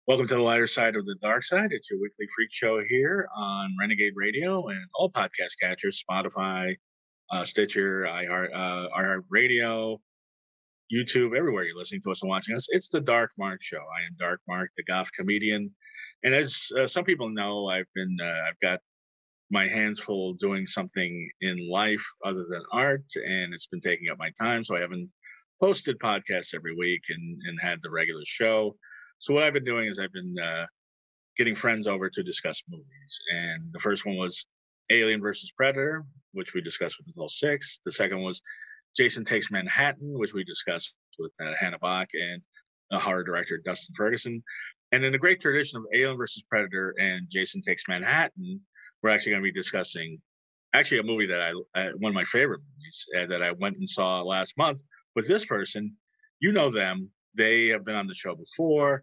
Welcome to the lighter side of the dark side. It's your weekly freak show here on Renegade Radio and all podcast catchers, Spotify, Stitcher, iHeart Radio, YouTube, everywhere you're listening to us and watching us. It's the Dark Mark Show. I am Dark Mark, the goth comedian, and as some people know, I've got my hands full doing something in life other than art, and it's been taking up my time. So I haven't posted podcasts every week and had the regular show. So what I've been doing is I've been getting friends over to discuss movies. And the first one was Alien versus Predator, which we discussed with Nicole Six. The second was Jason Takes Manhattan, which we discussed with Hannah Bach and horror director Dustin Ferguson. And in the great tradition of Alien versus Predator and Jason Takes Manhattan, we're actually going to be discussing actually a movie that one of my favorite movies that I went and saw last month with this person. You know them. They have been on the show before.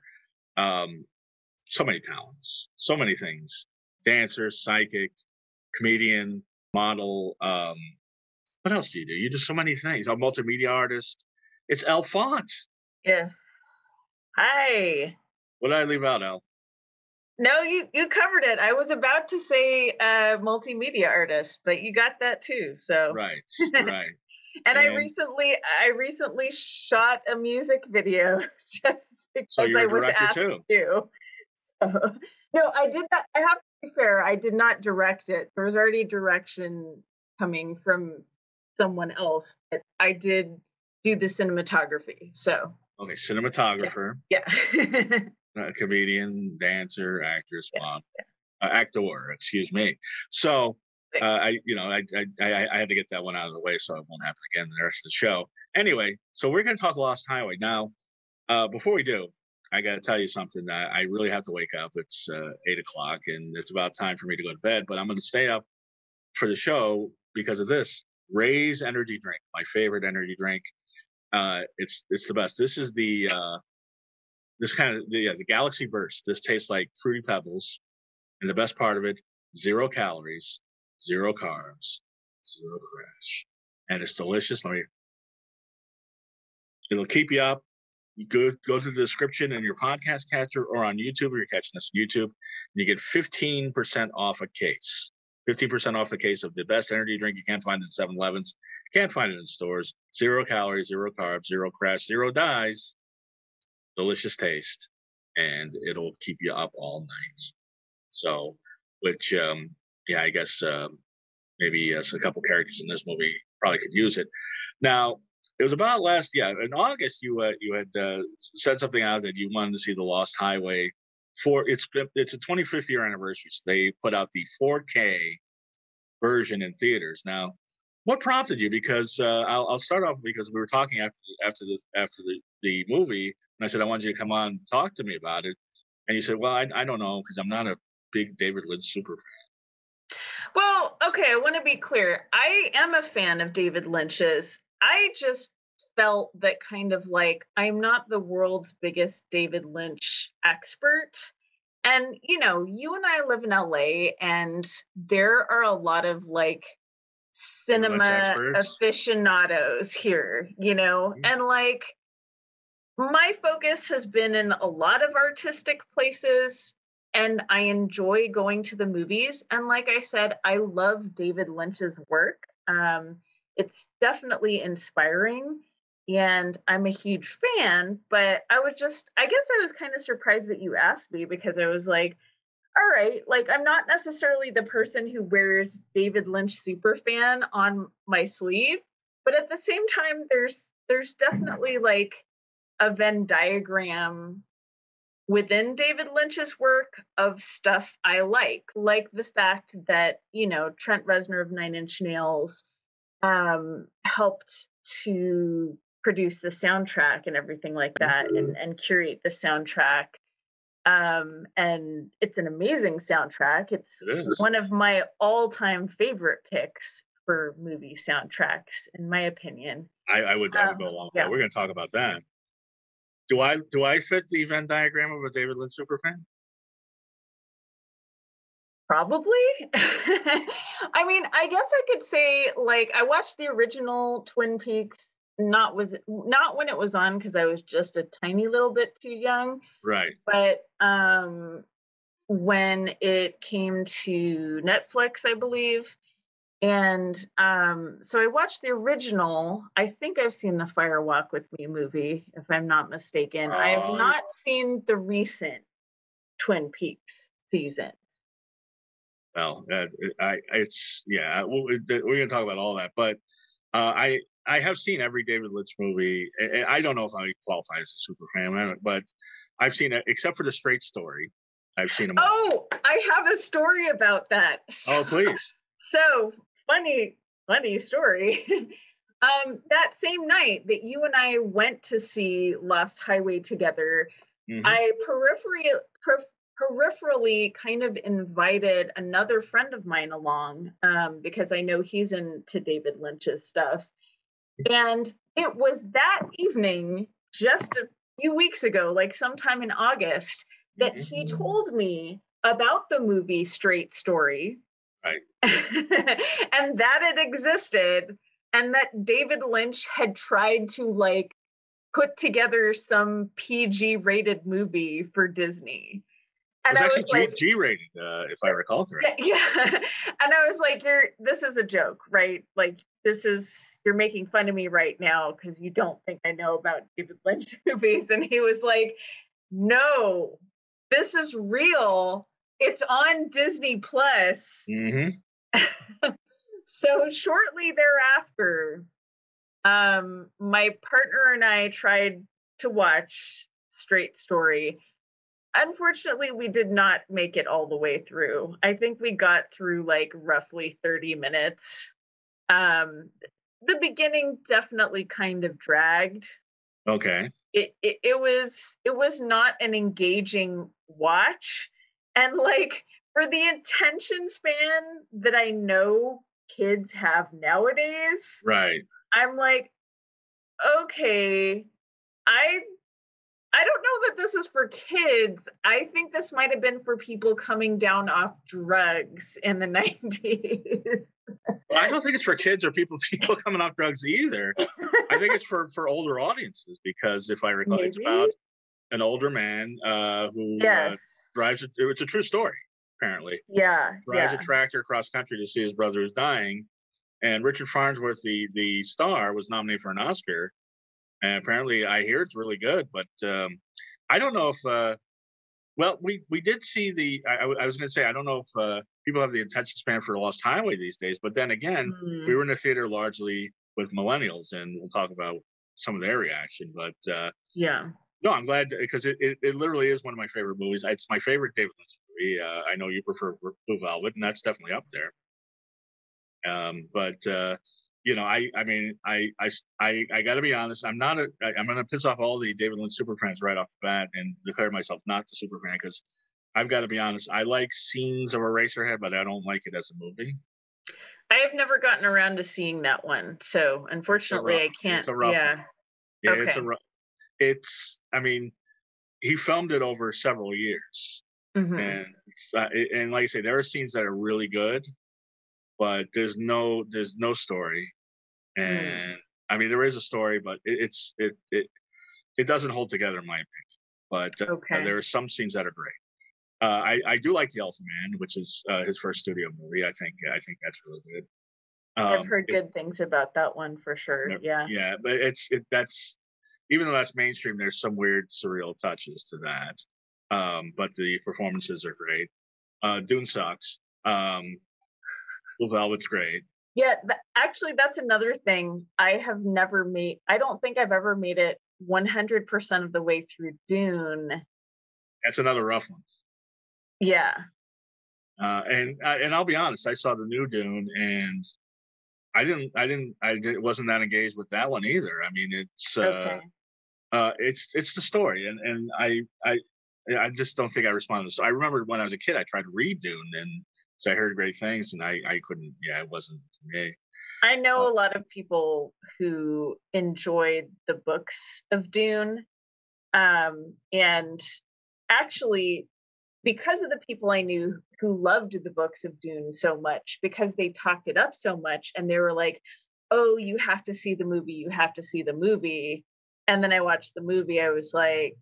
So many talents, so many things. Dancer, psychic, comedian, model. What else do? You do so many things. A multimedia artist. It's Elle Font. Yes. Hi. What did I leave out, Elle? No, you covered it. I was about to say multimedia artist, but you got that too. So right. And I recently shot a music video just because I was asked to. So, no, I did not. I have to be fair. I did not direct it. There was already direction coming from someone else. But I did do the cinematography. So okay, cinematographer. Yeah. Comedian, dancer, actress, mom, actor. Excuse me. So. I had to get that one out of the way so it won't happen again the rest of the show. Anyway, so we're going to talk Lost Highway. Now, before we do, I got to tell you something. I really have to wake up. It's 8 o'clock, and it's about time for me to go to bed. But I'm going to stay up for the show because of this. Ray's energy drink, my favorite energy drink. It's the best. This is the Galaxy Burst. This tastes like Fruity Pebbles, and the best part of it, 0 calories. 0 carbs, 0 crash, and it's delicious. It'll keep you up. You go to the description in your podcast catcher or on YouTube, or you're catching us on YouTube, and you get 15% off a case. 15% off the case of the best energy drink you can't find in 7-Elevens, can't find it in stores. 0 calories, 0 carbs, 0 crash, 0 dyes. Delicious taste, and it'll keep you up all night. So, which I guess maybe a couple characters in this movie probably could use it. Now, it was about in August you had said something out that you wanted to see the Lost Highway for it's a 25th year anniversary. So they put out the 4K version in theaters. Now, what prompted you? Because I'll start off because we were talking after the movie, and I said I wanted you to come on and talk to me about it, and you said, well, I don't know because I'm not a big David Lynch super fan. Well, okay, I want to be clear. I am a fan of David Lynch's. I just felt that kind of like I'm not the world's biggest David Lynch expert. And, you and I live in LA, and there are a lot of like cinema aficionados here, Mm-hmm. and like my focus has been in a lot of artistic places. And I enjoy going to the movies. And like I said, I love David Lynch's work. It's definitely inspiring. And I'm a huge fan. But I guess I was kind of surprised that you asked me because I was like, all right, like I'm not necessarily the person who wears David Lynch superfan on my sleeve. But at the same time, there's definitely like a Venn diagram within David Lynch's work of stuff I like the fact that, Trent Reznor of Nine Inch Nails helped to produce the soundtrack and everything like that and curate the soundtrack. And it's an amazing soundtrack. It's one of my all-time favorite picks for movie soundtracks, in my opinion. I would go along with that. We're going to talk about that. Do I fit the Venn diagram of a David Lynch superfan? Probably. I mean, I guess I could say, like, I watched the original Twin Peaks not when it was on because I was just a tiny little bit too young, Right. but when it came to Netflix, I believe. And so I watched the original. I think I've seen the Fire Walk with Me movie, if I'm not mistaken. I have Oh, not seen the recent Twin Peaks season. well, it's yeah. We're gonna talk about all that, but I have seen every David Lynch movie. I don't know if I qualify as a super fan, but I've seen it except for the Straight Story. I've seen them all. Oh, I have a story about that. Oh, please. So funny story. That same night that you and I went to see Lost Highway together, I peripherally kind of invited another friend of mine along because I know he's into David Lynch's stuff. And it was that evening, just a few weeks ago, like sometime in August, that he told me about the movie Straight Story. Right. And that it existed, and that David Lynch had tried to like put together some PG rated movie for Disney. And It was I actually was like, G rated, if I recall correctly. yeah. And I was like, this is a joke, right? Like, you're making fun of me right now because you don't think I know about David Lynch movies. And he was like, no, this is real. It's on Disney Plus. So shortly thereafter, my partner and I tried to watch Straight Story. Unfortunately, we did not make it all the way through. I think we got through like roughly 30 minutes. The beginning definitely kind of dragged. Okay. It was not an engaging watch. And like for the attention span that I know kids have nowadays, Right. I'm like, okay, I don't know that this was for kids. I think this might have been for people coming down off drugs in the 90s. Well, I don't think it's for kids or people coming off drugs either. I think it's for older audiences because if I recall, it's about an older man who drives. It's a true story, apparently. Yeah. Drives a tractor across country to see his brother who's dying, and Richard Farnsworth, the star, was nominated for an Oscar. And apparently, I hear it's really good, but I don't know if. Well, we did see the. I was going to say I don't know if people have the attention span for Lost Highway these days, but then again, we were in the theater largely with millennials, and we'll talk about some of their reaction. But yeah, no, I'm glad because it literally is one of my favorite movies. It's my favorite David Lynch movie. I know you prefer Blue Velvet, and that's definitely up there. But you know, I got to be honest. I'm going to piss off all the David Lynch super fans right off the bat and declare myself not the super fan because I've got to be honest. I like scenes of Eraserhead, but I don't like it as a movie. I have never gotten around to seeing that one, so unfortunately, I can't. It's a rough one. Yeah, okay. It's. I mean, he filmed it over several years, and like I say, there are scenes that are really good, but there's no story. And I mean, there is a story, but it doesn't hold together in my opinion. But there are some scenes that are great. I do like The Elephant Man, which is his first studio movie. I think that's really good. I've heard good things about that one for sure. Yeah, but that's even though that's mainstream, there's some weird surreal touches to that. But the performances are great. Dune sucks. Blue Velvet's great. Yeah, actually, that's another thing I don't think I've ever made it 100% of the way through Dune. That's another rough one. Yeah. And I'll be honest, I saw the new Dune, and I wasn't that engaged with that one either. I mean, it's the story, and I just don't think I responded. So I remember when I was a kid, I tried to read Dune, and so I heard great things, and I couldn't. Yeah, it wasn't for me. I know a lot of people who enjoyed the books of Dune, and actually, because of the people I knew who loved the books of Dune so much, because they talked it up so much, and they were like, oh, you have to see the movie, you have to see the movie. And then I watched the movie. I was like,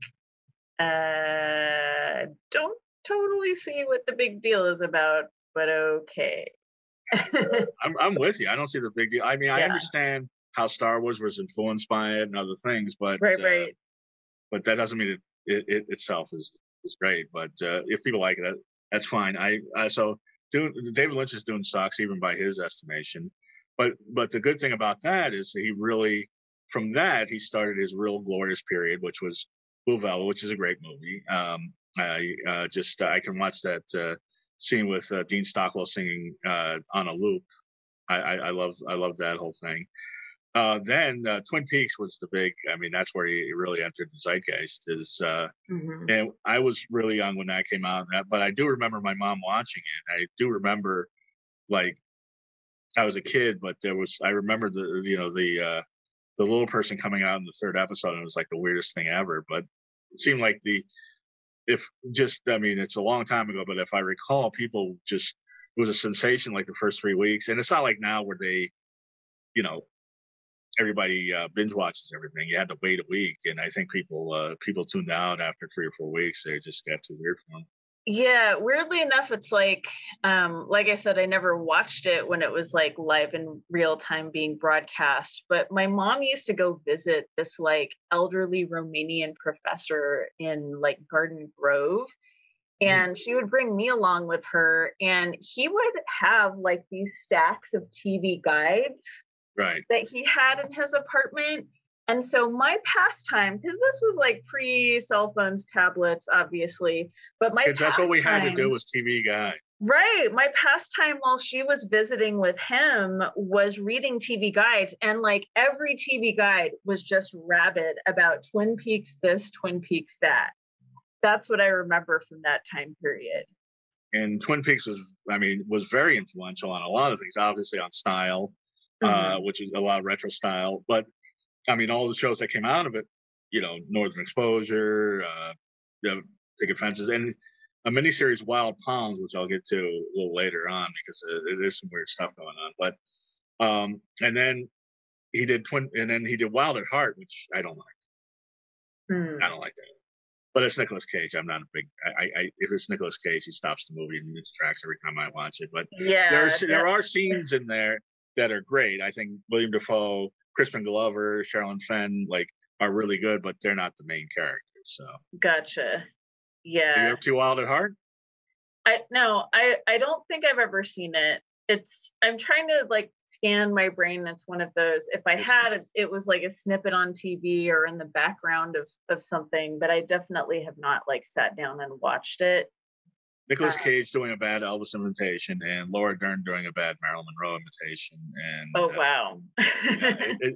don't totally see what the big deal is about, but okay. I'm with you. I don't see the big deal. I mean, I Yeah, understand how Star Wars was influenced by it and other things, right, right. but that doesn't mean it itself is great. But if people like it, that's fine. So David Lynch's Dune sucks even by his estimation. But the good thing about that is he really from that he started his real glorious period, which was Blue Velvet, which is a great movie. I can watch that scene with Dean Stockwell singing on a loop. I love that whole thing. Then Twin Peaks was the big. I mean, that's where he really entered the zeitgeist. Hmm. And I was really young when that came out, but I do remember my mom watching it. I do remember, like, I was a kid, but I remember the little person coming out in the third episode, and it was like the weirdest thing ever. But it seemed like I mean, it's a long time ago, but if I recall, people just it was a sensation like the first 3 weeks, and it's not like now where they, you know, everybody binge watches everything. You had to wait a week, and I think people tuned out after 3 or 4 weeks. They just got too weird for them. Yeah, weirdly enough, it's like I said, I never watched it when it was like live in real time being broadcast. But my mom used to go visit this like elderly Romanian professor in like Garden Grove. Mm, And she would bring me along with her, and he would have like these stacks of TV guides right, that he had in his apartment. And so my pastime, because this was like pre cell phones, tablets, obviously, but my because that's what we had to do pastime, was TV Guide. right, my pastime while she was visiting with him was reading TV guides. And like every TV guide was just rabid about Twin Peaks this, Twin Peaks that. That's what I remember from that time period. And Twin Peaks was very influential on a lot of things. Obviously on style, Hmm. which is a lot of retro style. But I mean, all the shows that came out of it, Northern Exposure, the Picket Fences, and a miniseries Wild Palms, which I'll get to a little later on because there's some weird stuff going on. But and then and then he did Wild at Heart, which I don't like. I Hmm. don't like that. But it's Nicolas Cage. I'm not a big. If it's Nicolas Cage, he stops the movie and it distracts every time I watch it. But Yeah. there are scenes in there that are great. I think William Dafoe, Crispin Glover, Sherilyn Fenn, like are really good, but they're not the main characters. So, Gotcha. are you Yeah. ever too wild at heart? I no, I don't think I've ever seen it. I'm trying to like scan my brain. It's one of those. If I It's had it, it was like a snippet on TV or in the background of something, but I definitely have not like sat down and watched it. Nicolas Um, Cage doing a bad Elvis imitation and Laura Dern doing a bad Marilyn Monroe imitation, and oh wow. yeah,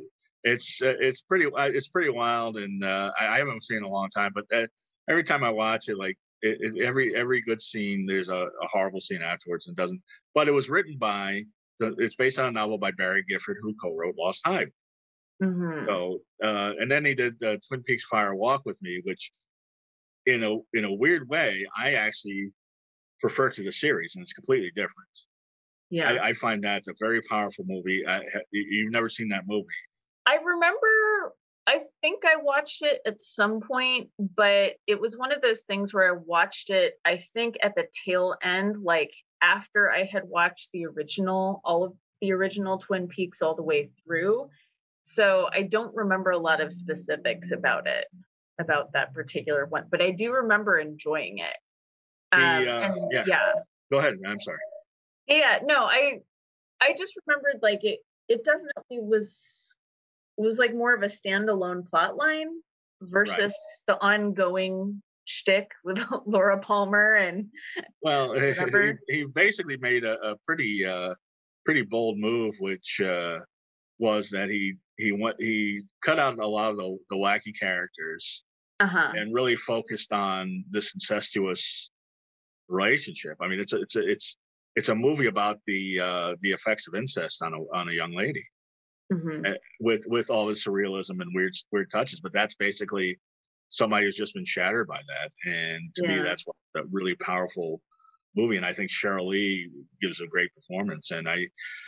it's pretty wild, and I haven't seen it in a long time. But every time I watch it, like every good scene, there's a horrible scene afterwards, and doesn't. But it was written by it's based on a novel by Barry Gifford, who co-wrote Lost Hive. Hmm. So and then he did Twin Peaks Fire Walk with Me, which in a weird way, I actually prefer to the series, and it's completely different. Yeah. I find that a very powerful movie. You've never seen that movie. I remember I think I watched it at some point, but it was one of those things where I watched it, I think at the tail end, like after I had watched all of the original Twin Peaks all the way through. So I don't remember a lot of specifics about it, about that particular one, but I do remember enjoying it. And Yeah, yeah, go ahead. I'm sorry. yeah, no, I just remembered like it definitely was like more of a standalone plot line Right. versus the ongoing shtick with Laura Palmer and Well, whatever. he basically made a pretty bold move, which was that he cut out a lot of the wacky characters Uh-huh. and really focused on this incestuous relationship. I mean, it's a movie about the effects of incest on a young lady Hmm. with all the surrealism and weird touches. But that's basically somebody who's just been shattered by that, and to me, Yeah. that's what a really powerful movie. And I think Cheryl Lee gives a great performance,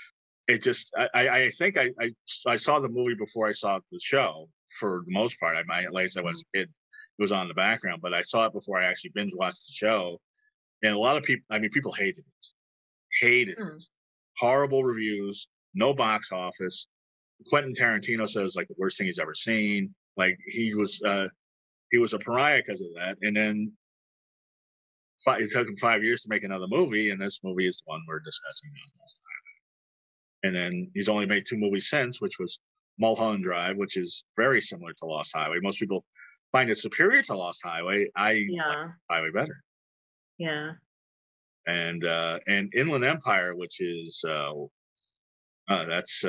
it just I think I saw the movie before I saw the show for the most part. Like I said, when I was a kid, it was on the background, but I saw it before I actually binge watched the show. And a lot of people, I mean, people hated it, horrible reviews, no box office. Quentin Tarantino says like the worst thing he's ever seen. Like he was a pariah because of that. And then it took him 5 years to make another movie, and this movie is the one we're discussing now. And then he's only made 2 movies since, which was Mulholland Drive, which is very similar to Lost Highway. Most people find it superior to Lost Highway. I like Highway better. Yeah. And Inland Empire, which is that's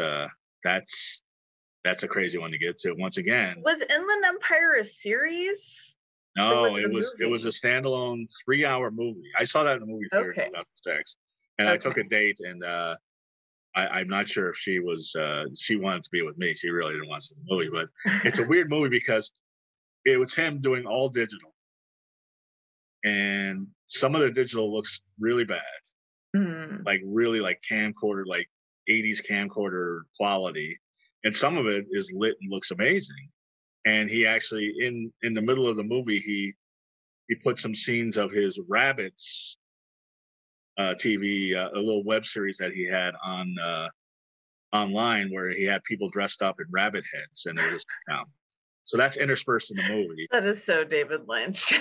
a crazy one to get to. Once again, was Inland Empire a series? No, it was a standalone 3-hour movie. I saw that in the movie theater in 2006, and I took a date, and I'm not sure if she wanted to be with me. She really didn't want to see the movie, but it's a weird movie because it was him doing all digital, and some of the digital looks really bad, like really like camcorder, like 80s camcorder quality, and some of it is lit and looks amazing. And he actually, in the middle of the movie, he put some scenes of his Rabbits TV, a little web series that he had on online, where he had people dressed up in rabbit heads, and it was so that's interspersed in the movie. That is so David Lynch.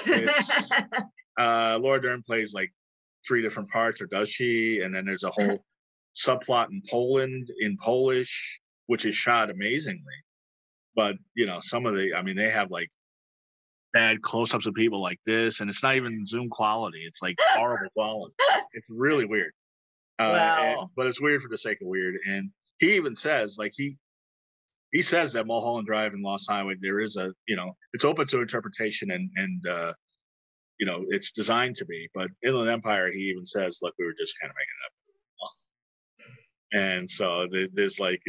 Laura Dern plays like 3 different parts, or does she? And then there's a whole subplot in Poland in Polish, which is shot amazingly. But, some of they have like bad close-ups of people like this, and it's not even Zoom quality. It's like horrible quality. It's really weird. Wow. But it's weird for the sake of weird. And he even says, like, he says that Mulholland Drive and Lost Highway, there is it's open to interpretation and it's designed to be. But Inland Empire, he even says, look, we were just kind of making it up. And so there's like,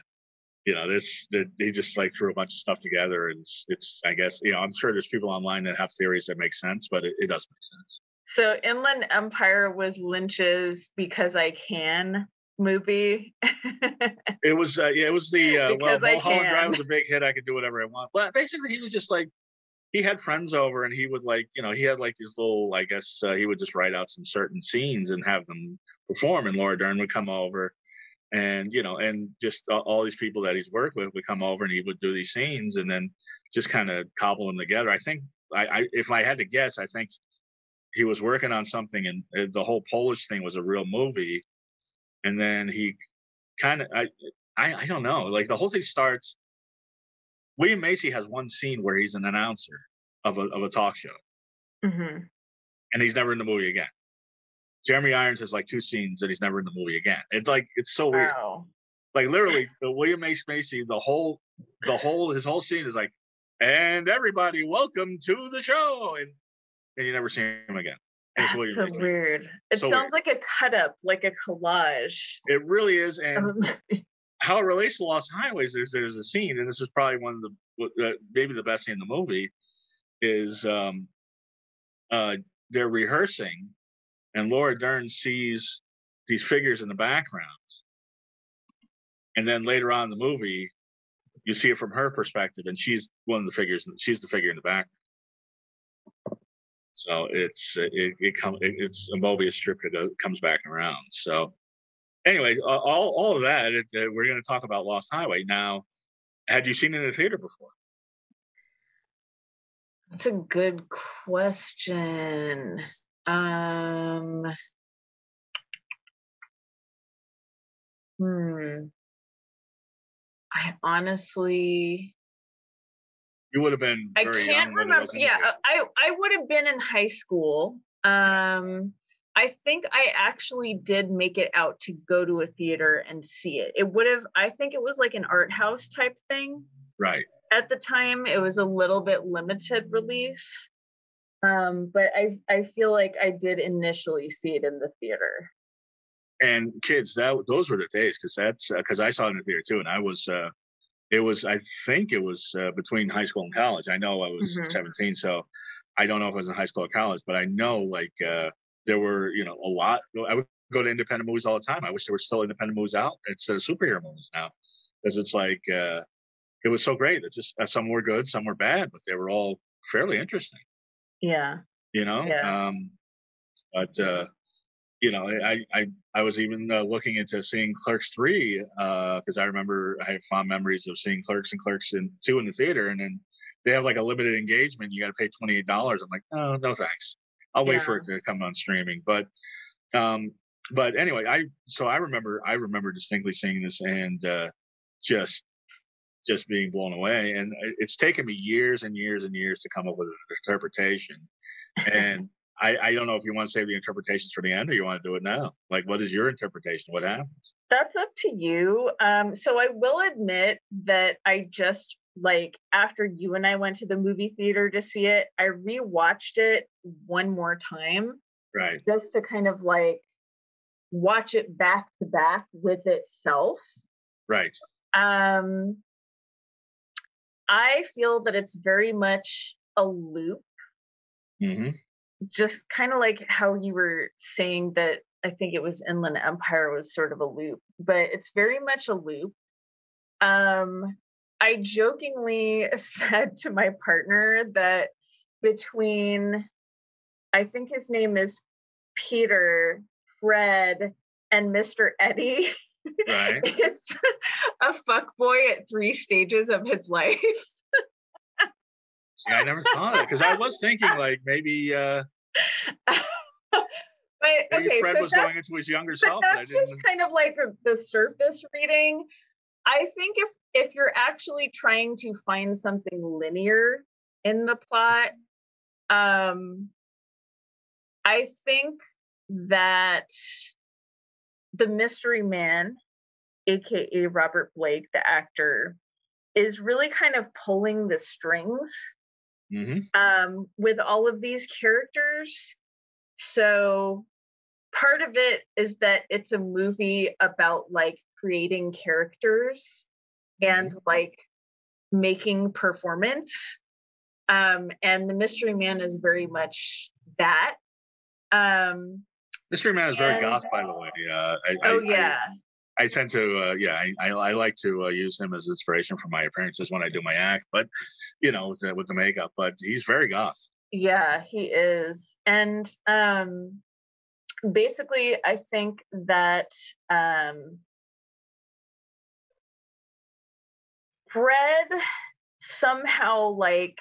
he just like threw a bunch of stuff together, and it's I guess, I'm sure there's people online that have theories that make sense, but it doesn't make sense. So Inland Empire was Lynch's Because I Can movie. It was the Mulholland Drive was a big hit. I could do whatever I want. But basically, he was just like, he had friends over, and he would like, he had like these little, I guess he would just write out some certain scenes and have them perform, and Laura Dern would come over. And, and just all these people that he's worked with would come over, and he would do these scenes and then just kind of cobble them together. I think, if I had to guess, I think he was working on something, and the whole Polish thing was a real movie. And then he kind of, I don't know, like the whole thing starts, William Macy has one scene where he's an announcer of a talk show. Mm-hmm. And he's never in the movie again. Jeremy Irons has like 2 scenes and he's never in the movie again. It's like, it's so weird. Wow. Like literally, the William H. Macy, his whole scene is like, and everybody, welcome to the show, and you never see him again. That's so weird. It sounds like a cut up, like a collage. It really is, and how it relates to Lost Highways, there's a scene, and this is probably one of the maybe the best scene in the movie, is they're rehearsing. And Laura Dern sees these figures in the background. And then later on in the movie, you see it from her perspective, and she's one of the figures. She's the figure in the background. So it's a Mobius strip that comes back around. So anyway, all of that, we're going to talk about Lost Highway. Now, had you seen it in the theater before? That's a good question. I honestly, you would have been very I can't young remember. Yeah, I would have been in high school. I think I actually did make it out to go to a theater and see it. I think it was like an art house type thing. Right. At the time, it was a little bit limited release. But I feel like I did initially see it in the theater. And kids, those were the days, because I saw it in the theater too, and I was I think it was between high school and college. I know I was 17, so I don't know if I was in high school or college, but I know like there were a lot. I would go to independent movies all the time. I wish there were still independent movies out instead of superhero movies now, because it's like it was so great. It's just some were good, some were bad, but they were all fairly interesting. Yeah. You know, Yeah. but you know, I was even looking into seeing Clerks 3 because I remember I have fond memories of seeing Clerks and Clerks 2 in the theater, and then they have like a limited engagement. You got to pay $28. I'm like, oh, no thanks. I'll wait for Yeah. it to come on streaming. Um, but anyway, I remember distinctly seeing this and just being blown away. And it's taken me years and years and years to come up with an interpretation. And I don't know if you want to save the interpretations for the end or you want to do it now. Like, what is your interpretation? What happens? That's up to you. So I will admit that I just, like, after you and I went to the movie theater to see it, I rewatched it one more time. Right. Just to kind of like watch it back to back with itself. Right. I feel that it's very much a loop. Mm-hmm. Just kind of like how you were saying that I think it was Inland Empire was sort of a loop, but it's very much a loop. I jokingly said to my partner that between, I think his name is Peter, Fred, and Mr. Eddie, right. It's a fuckboy at 3 stages of his life. See, I never thought of it because I was thinking like maybe But maybe okay, Fred so was going into his younger self. That's just kind of like the surface reading. I think if you're actually trying to find something linear in the plot, I think that the mystery man, aka Robert Blake, the actor, is really kind of pulling the strings with all of these characters. So part of it is that it's a movie about like creating characters and like making performance. And the Mystery Man is very much that. Mystery Man is very goth, by the way. I tend to, I like to use him as inspiration for my appearances when I do my act, but you know, with the makeup, but he's very goth. Yeah, he is. And basically, I think that Fred somehow like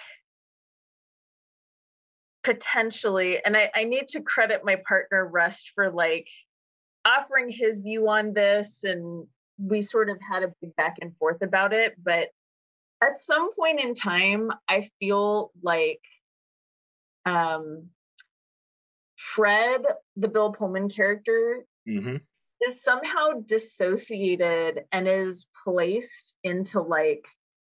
potentially, and I need to credit my partner Rust for like offering his view on this, and we sort of had a big back and forth about it, but at some point in time I feel like Fred, the Bill Pullman character, is somehow dissociated and is placed into like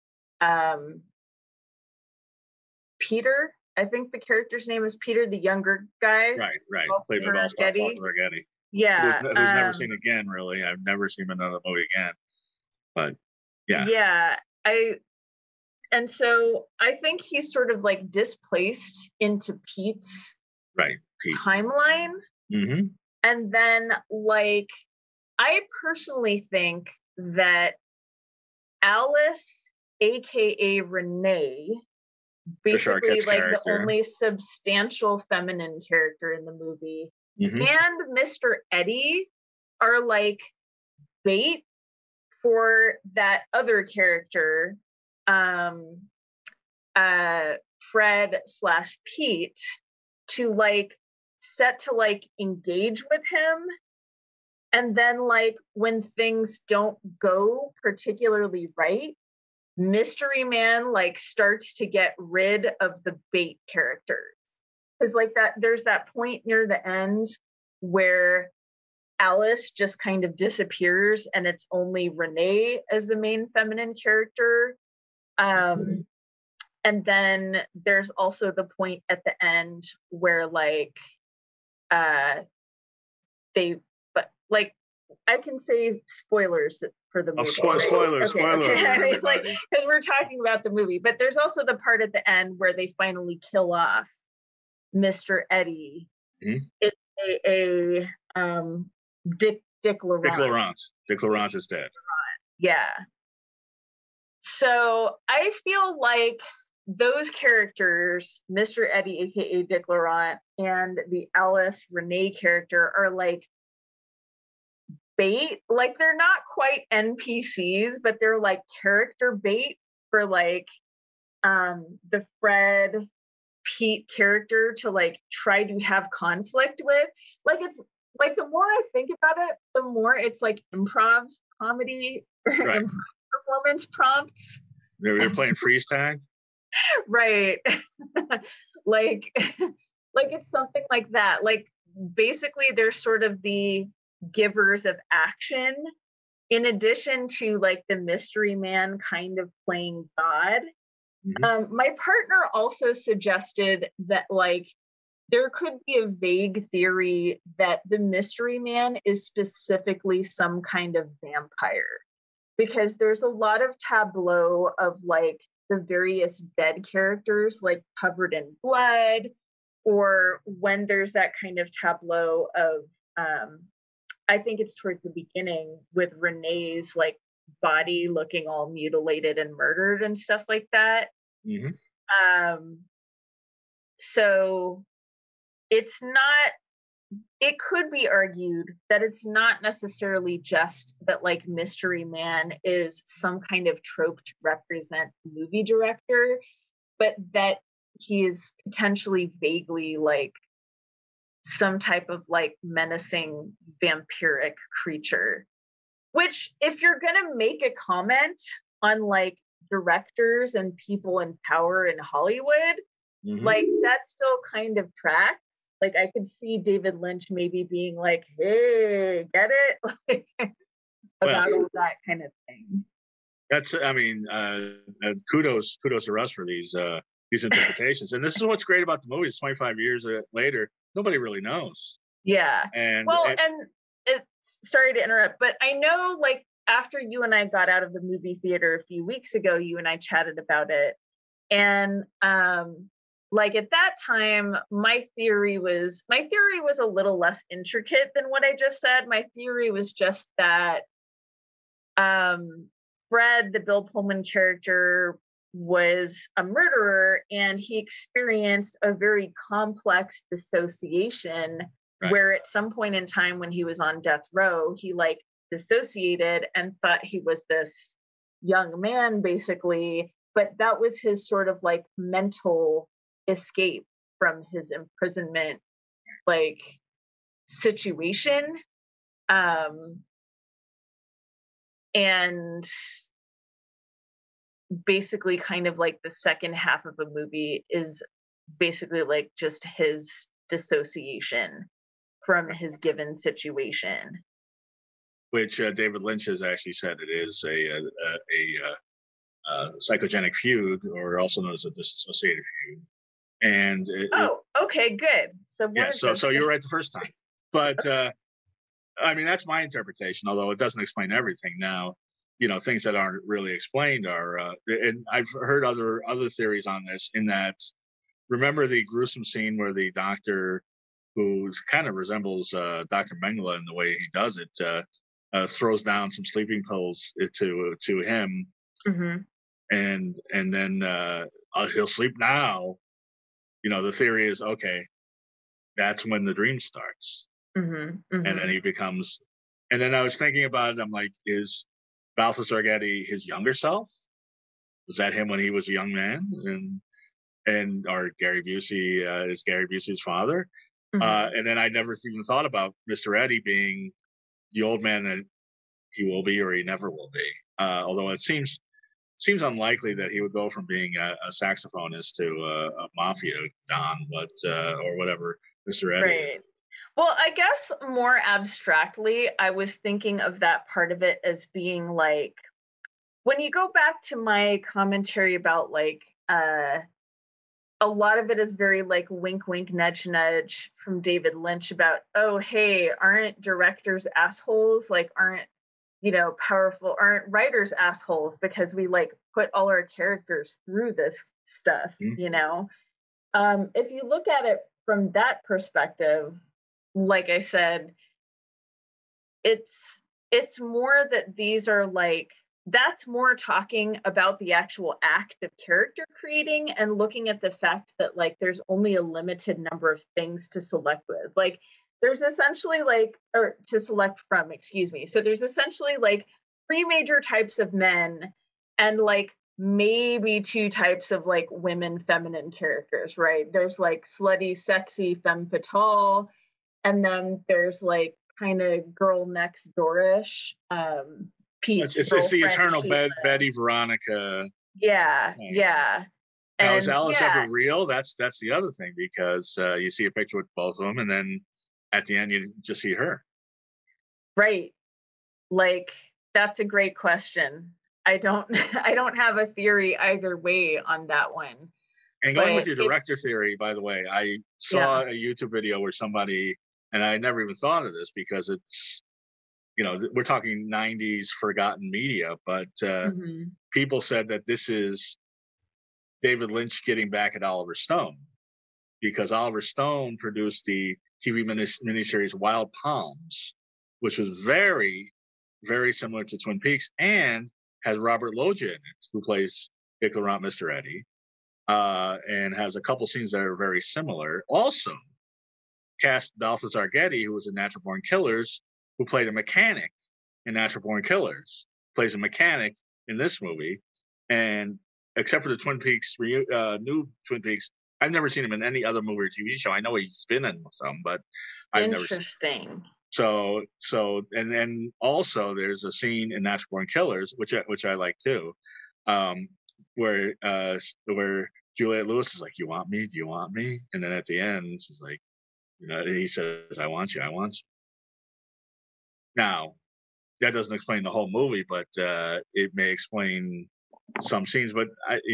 Peter. I think the character's name is Peter, the younger guy. Right. Played with Getty. Yeah. Who's never seen again, really. I've never seen another movie again. But yeah. Yeah. And so I think he's sort of like displaced into Pete's timeline. And then like, I personally think that Alice, aka Renee, basically like the only substantial feminine character in the movie, and Mr. Eddie are like bait for that other character, Fred/Pete, to like set to like engage with him. And then like when things don't go particularly right, Mystery Man like starts to get rid of the bait characters. Because like that, there's that point near the end where Alice just kind of disappears and it's only Renee as the main feminine character. And then there's also the point at the end where like I can say spoilers for the movie. Spoilers. I mean, like, because we're talking about the movie, but there's also the part at the end where they finally kill off Mr. Eddie, aka Dick Laurent. Dick Laurent is dead. Yeah. So I feel like those characters, Mr. Eddie, aka Dick Laurent, and the Alice Renee character are like bait. Like they're not quite NPCs, but they're like character bait for like the Fred Pete character to like try to have conflict with. Like it's like the more I think about it, the more it's like improv comedy, right. improv performance prompts. They're playing freeze tag. Right. like like it's something like that. Like basically they're sort of the givers of action in addition to like the mystery man kind of playing God. My partner also suggested that like there could be a vague theory that the mystery man is specifically some kind of vampire, because there's a lot of tableau of like the various dead characters like covered in blood, or when there's that kind of tableau of I think it's towards the beginning with Renee's like body looking all mutilated and murdered and stuff like that. So it's not, it could be argued that it's not necessarily just that like Mystery Man is some kind of trope to represent movie director, but that he is potentially vaguely like some type of like menacing vampiric creature. Which, if you're gonna make a comment on like directors and people in power in Hollywood, like that still kind of tracks. Like I could see David Lynch maybe being like, "Hey, get it?" about all that kind of thing. That's, I mean, kudos to us for these interpretations. And this is what's great about the movies. 25 years later, nobody really knows. Yeah. And sorry to interrupt, but I know like after you and I got out of the movie theater a few weeks ago, you and I chatted about it. And like at that time, my theory was a little less intricate than what I just said. My theory was just that Fred, the Bill Pullman character, was a murderer, and he experienced a very complex dissociation where at some point in time when he was on death row, he like dissociated and thought he was this young man basically, but that was his sort of like mental escape from his imprisonment like situation. And basically kind of like the second half of the movie is basically like just his dissociation from his given situation, which David Lynch has actually said it is a psychogenic fugue, or also known as a dissociative fugue. And okay, good. So you're right the first time, but I mean that's my interpretation. Although it doesn't explain everything. Now, you know, things that aren't really explained are, and I've heard other theories on this. In that, remember the gruesome scene where the doctor, who kind of resembles Dr. Mengele in the way he does it, throws down some sleeping pills to him, and then he'll sleep now. You know, the theory is okay. That's when the dream starts, and then he becomes. And then I was thinking about it. I'm like, is Balthazar Getty his younger self? Was that him when he was a young man? And or Gary Busey is Gary Busey's father? And then I never even thought about Mr. Eddie being the old man that he will be or he never will be. Although it seems unlikely that he would go from being a saxophonist to a mafia don, but or whatever Mr. Eddie. Right. Well, I guess more abstractly, I was thinking of that part of it as being like, when you go back to my commentary about like, a lot of it is very like wink, wink, nudge, nudge from David Lynch about, oh, hey, aren't directors assholes? Like, aren't writers assholes because we like put all our characters through this stuff, you know? If you look at it from that perspective, like I said, it's more that these are like, that's more talking about the actual act of character creating and looking at the fact that like there's only a limited number of things to select with. Like there's essentially like, or to select from, excuse me. So there's essentially like three major types of men and like maybe two types of like women feminine characters, right? There's like slutty, sexy, femme fatale, and then there's like kind of girl next doorish, Pete's It's the girlfriend, eternal Sheila. Betty Veronica. Yeah, thing. yeah. Now, is And Alice yeah, ever real? That's the other thing, because you see a picture with both of them, and then at the end you just see her. right. Like that's a great question. I don't I don't have a theory either way on that one. And going with But your director theory, by the way, I saw a YouTube video where somebody, and I never even thought of this because it's, we're talking 90s forgotten media, but mhm. people said that this is David Lynch getting back at Oliver Stone, because Oliver Stone produced the TV miniseries Wild Palms, which was very, very similar to Twin Peaks and has Robert Loggia in it, who plays Dick Laurent, Mr. Eddie, and has a couple scenes that are very similar. Also, cast Balthazar Getty, who was in Natural Born Killers, who played a mechanic in Natural Born Killers, plays a mechanic in this movie. And except for the Twin Peaks, new Twin Peaks, I've never seen him in any other movie or TV show. I know he's been in some, but I've never seen. Interesting. So, and then also there's a scene in Natural Born Killers, which I like too, where Juliette Lewis is like, "You want me? Do you want me?" And then at the end, she's like, he says, "I want you. I want you." Now, that doesn't explain the whole movie, but it may explain some scenes. But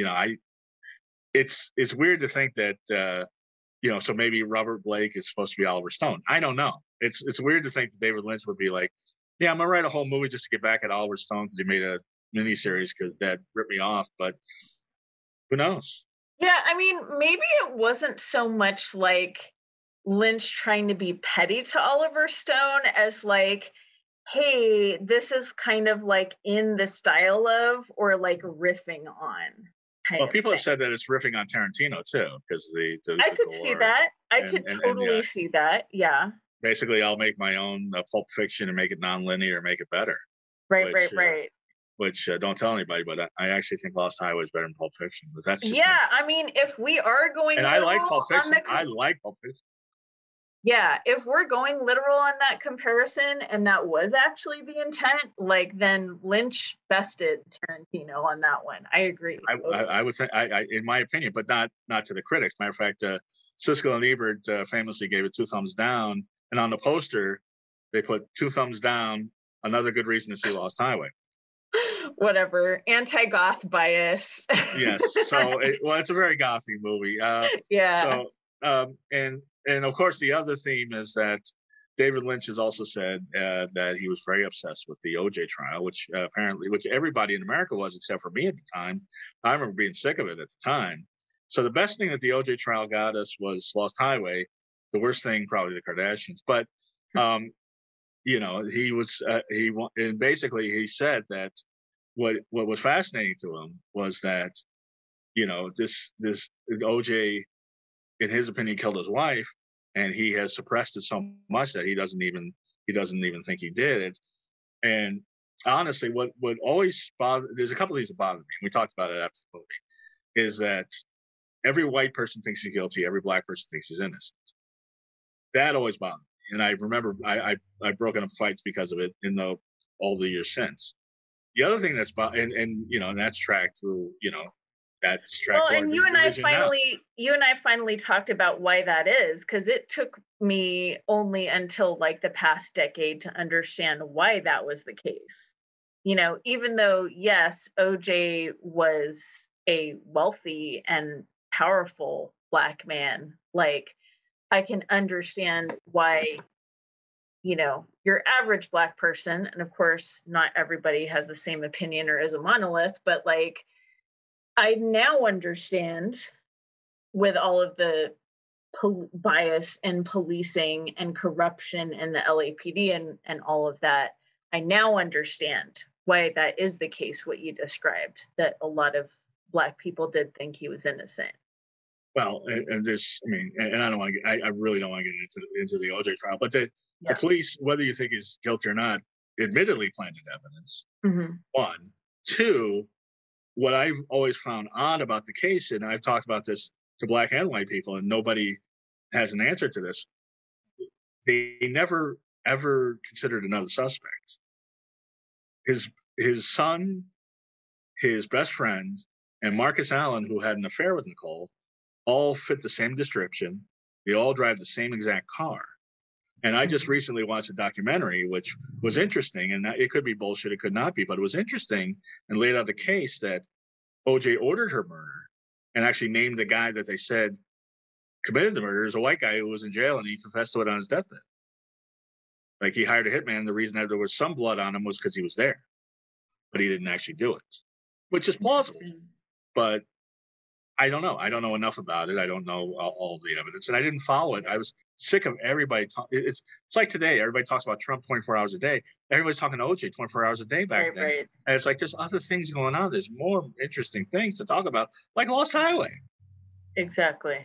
it's weird to think that so maybe Robert Blake is supposed to be Oliver Stone. I don't know. It's weird to think that David Lynch would be like, "Yeah, I'm gonna write a whole movie just to get back at Oliver Stone because he made a miniseries because that ripped me off." But who knows? Yeah, I mean, maybe it wasn't so much like Lynch trying to be petty to Oliver Stone as like, hey, this is kind of like in the style of or like riffing on kind Well, of people thing. have said that it's riffing on Tarantino too, because I could see that. I could totally see that. Yeah. Basically, I'll make my own Pulp Fiction and make it non-linear, make it better. Right, right. Which don't tell anybody, but I actually think Lost Highway is better than Pulp Fiction. But that's just me. I mean, if we are going, and I like Pulp Fiction. I like Pulp Fiction. Yeah, if we're going literal on that comparison, and that was actually the intent, like then Lynch bested Tarantino on that one. I agree. I would think, in my opinion, but not to the critics. Matter of fact, Siskel and Ebert famously gave it 2 thumbs down, and on the poster they put 2 thumbs down. Another good reason to see Lost Highway. Whatever, anti-goth bias. Yes, so it's a very gothy movie. Yeah. So and of course the other theme is that David Lynch has also said that he was very obsessed with the OJ trial, which everybody in America was except for me at the time. I remember being sick of it at the time. So the best thing that the OJ trial got us was Lost Highway. The worst thing, probably the Kardashians. But he was and basically he said that what was fascinating to him was that this OJ, in his opinion, killed his wife, and he has suppressed it so much that he doesn't even think he did it. And honestly, what always there's a couple of things that bother me, and we talked about it after the movie, is that every white person thinks he's guilty, every black person thinks he's innocent. That always bothered me. And I remember I've broken up fights because of it in all the years since. The other thing that's and that's tracked through that's tracked. Well, and you and I finally talked about why that is, because it took me only until like the past decade to understand why that was the case. Even though yes, OJ was a wealthy and powerful Black man, like I can understand why your average Black person, and of course not everybody has the same opinion or is a monolith, but like I now understand with all of the bias in policing and corruption in the LAPD and all of that, I now understand why that is the case, what you described, that a lot of Black people did think he was innocent. Well, and this, I mean, and I don't want to I really don't want to get into the OJ trial, but the Yeah. police, whether you think he's guilty or not, admittedly planted evidence. Mm-hmm. One, two, what I've always found odd about the case, and I've talked about this to Black and white people, and nobody has an answer to this. They never ever considered another suspect. His son, his best friend, and Marcus Allen, who had an affair with Nicole, all fit the same description. They all drive the same exact car. And I just recently watched a documentary, which was interesting, and it could be bullshit, it could not be, but it was interesting and laid out the case that OJ ordered her murder and actually named the guy that they said committed the murder as a white guy who was in jail, and he confessed to it on his deathbed. Like, he hired a hitman. The reason that there was some blood on him was because he was there, but he didn't actually do it, which is plausible. But I don't know. I don't know enough about it. I don't know all the evidence, and I didn't follow it. I was sick of everybody. It's like today. Everybody talks about Trump 24 hours a day. Everybody's talking to OJ 24 hours a day back then. Right. And it's like there's other things going on. There's more interesting things to talk about, like Lost Highway. Exactly.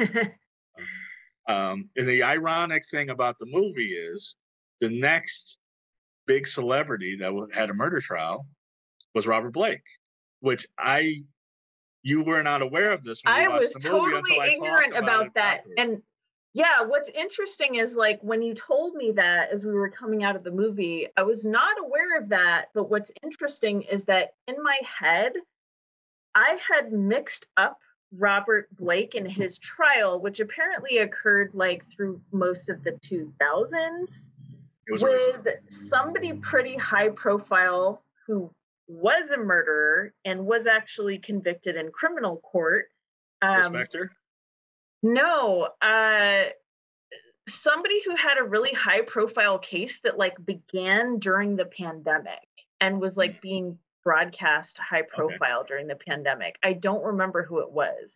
And the ironic thing about the movie is the next big celebrity that had a murder trial was Robert Blake, which you were not aware of this when you watched the movie. I was totally ignorant about that. And yeah, what's interesting is, like, when you told me that as we were coming out of the movie, I was not aware of that. But what's interesting is that in my head, I had mixed up Robert Blake and his trial, which apparently occurred like through most of the 2000s, with somebody pretty high profile who was a murderer and was actually convicted in criminal court. Spector? No, somebody who had a really high profile case that like began during the pandemic and was like being broadcast high profile during the pandemic. I don't remember who it was.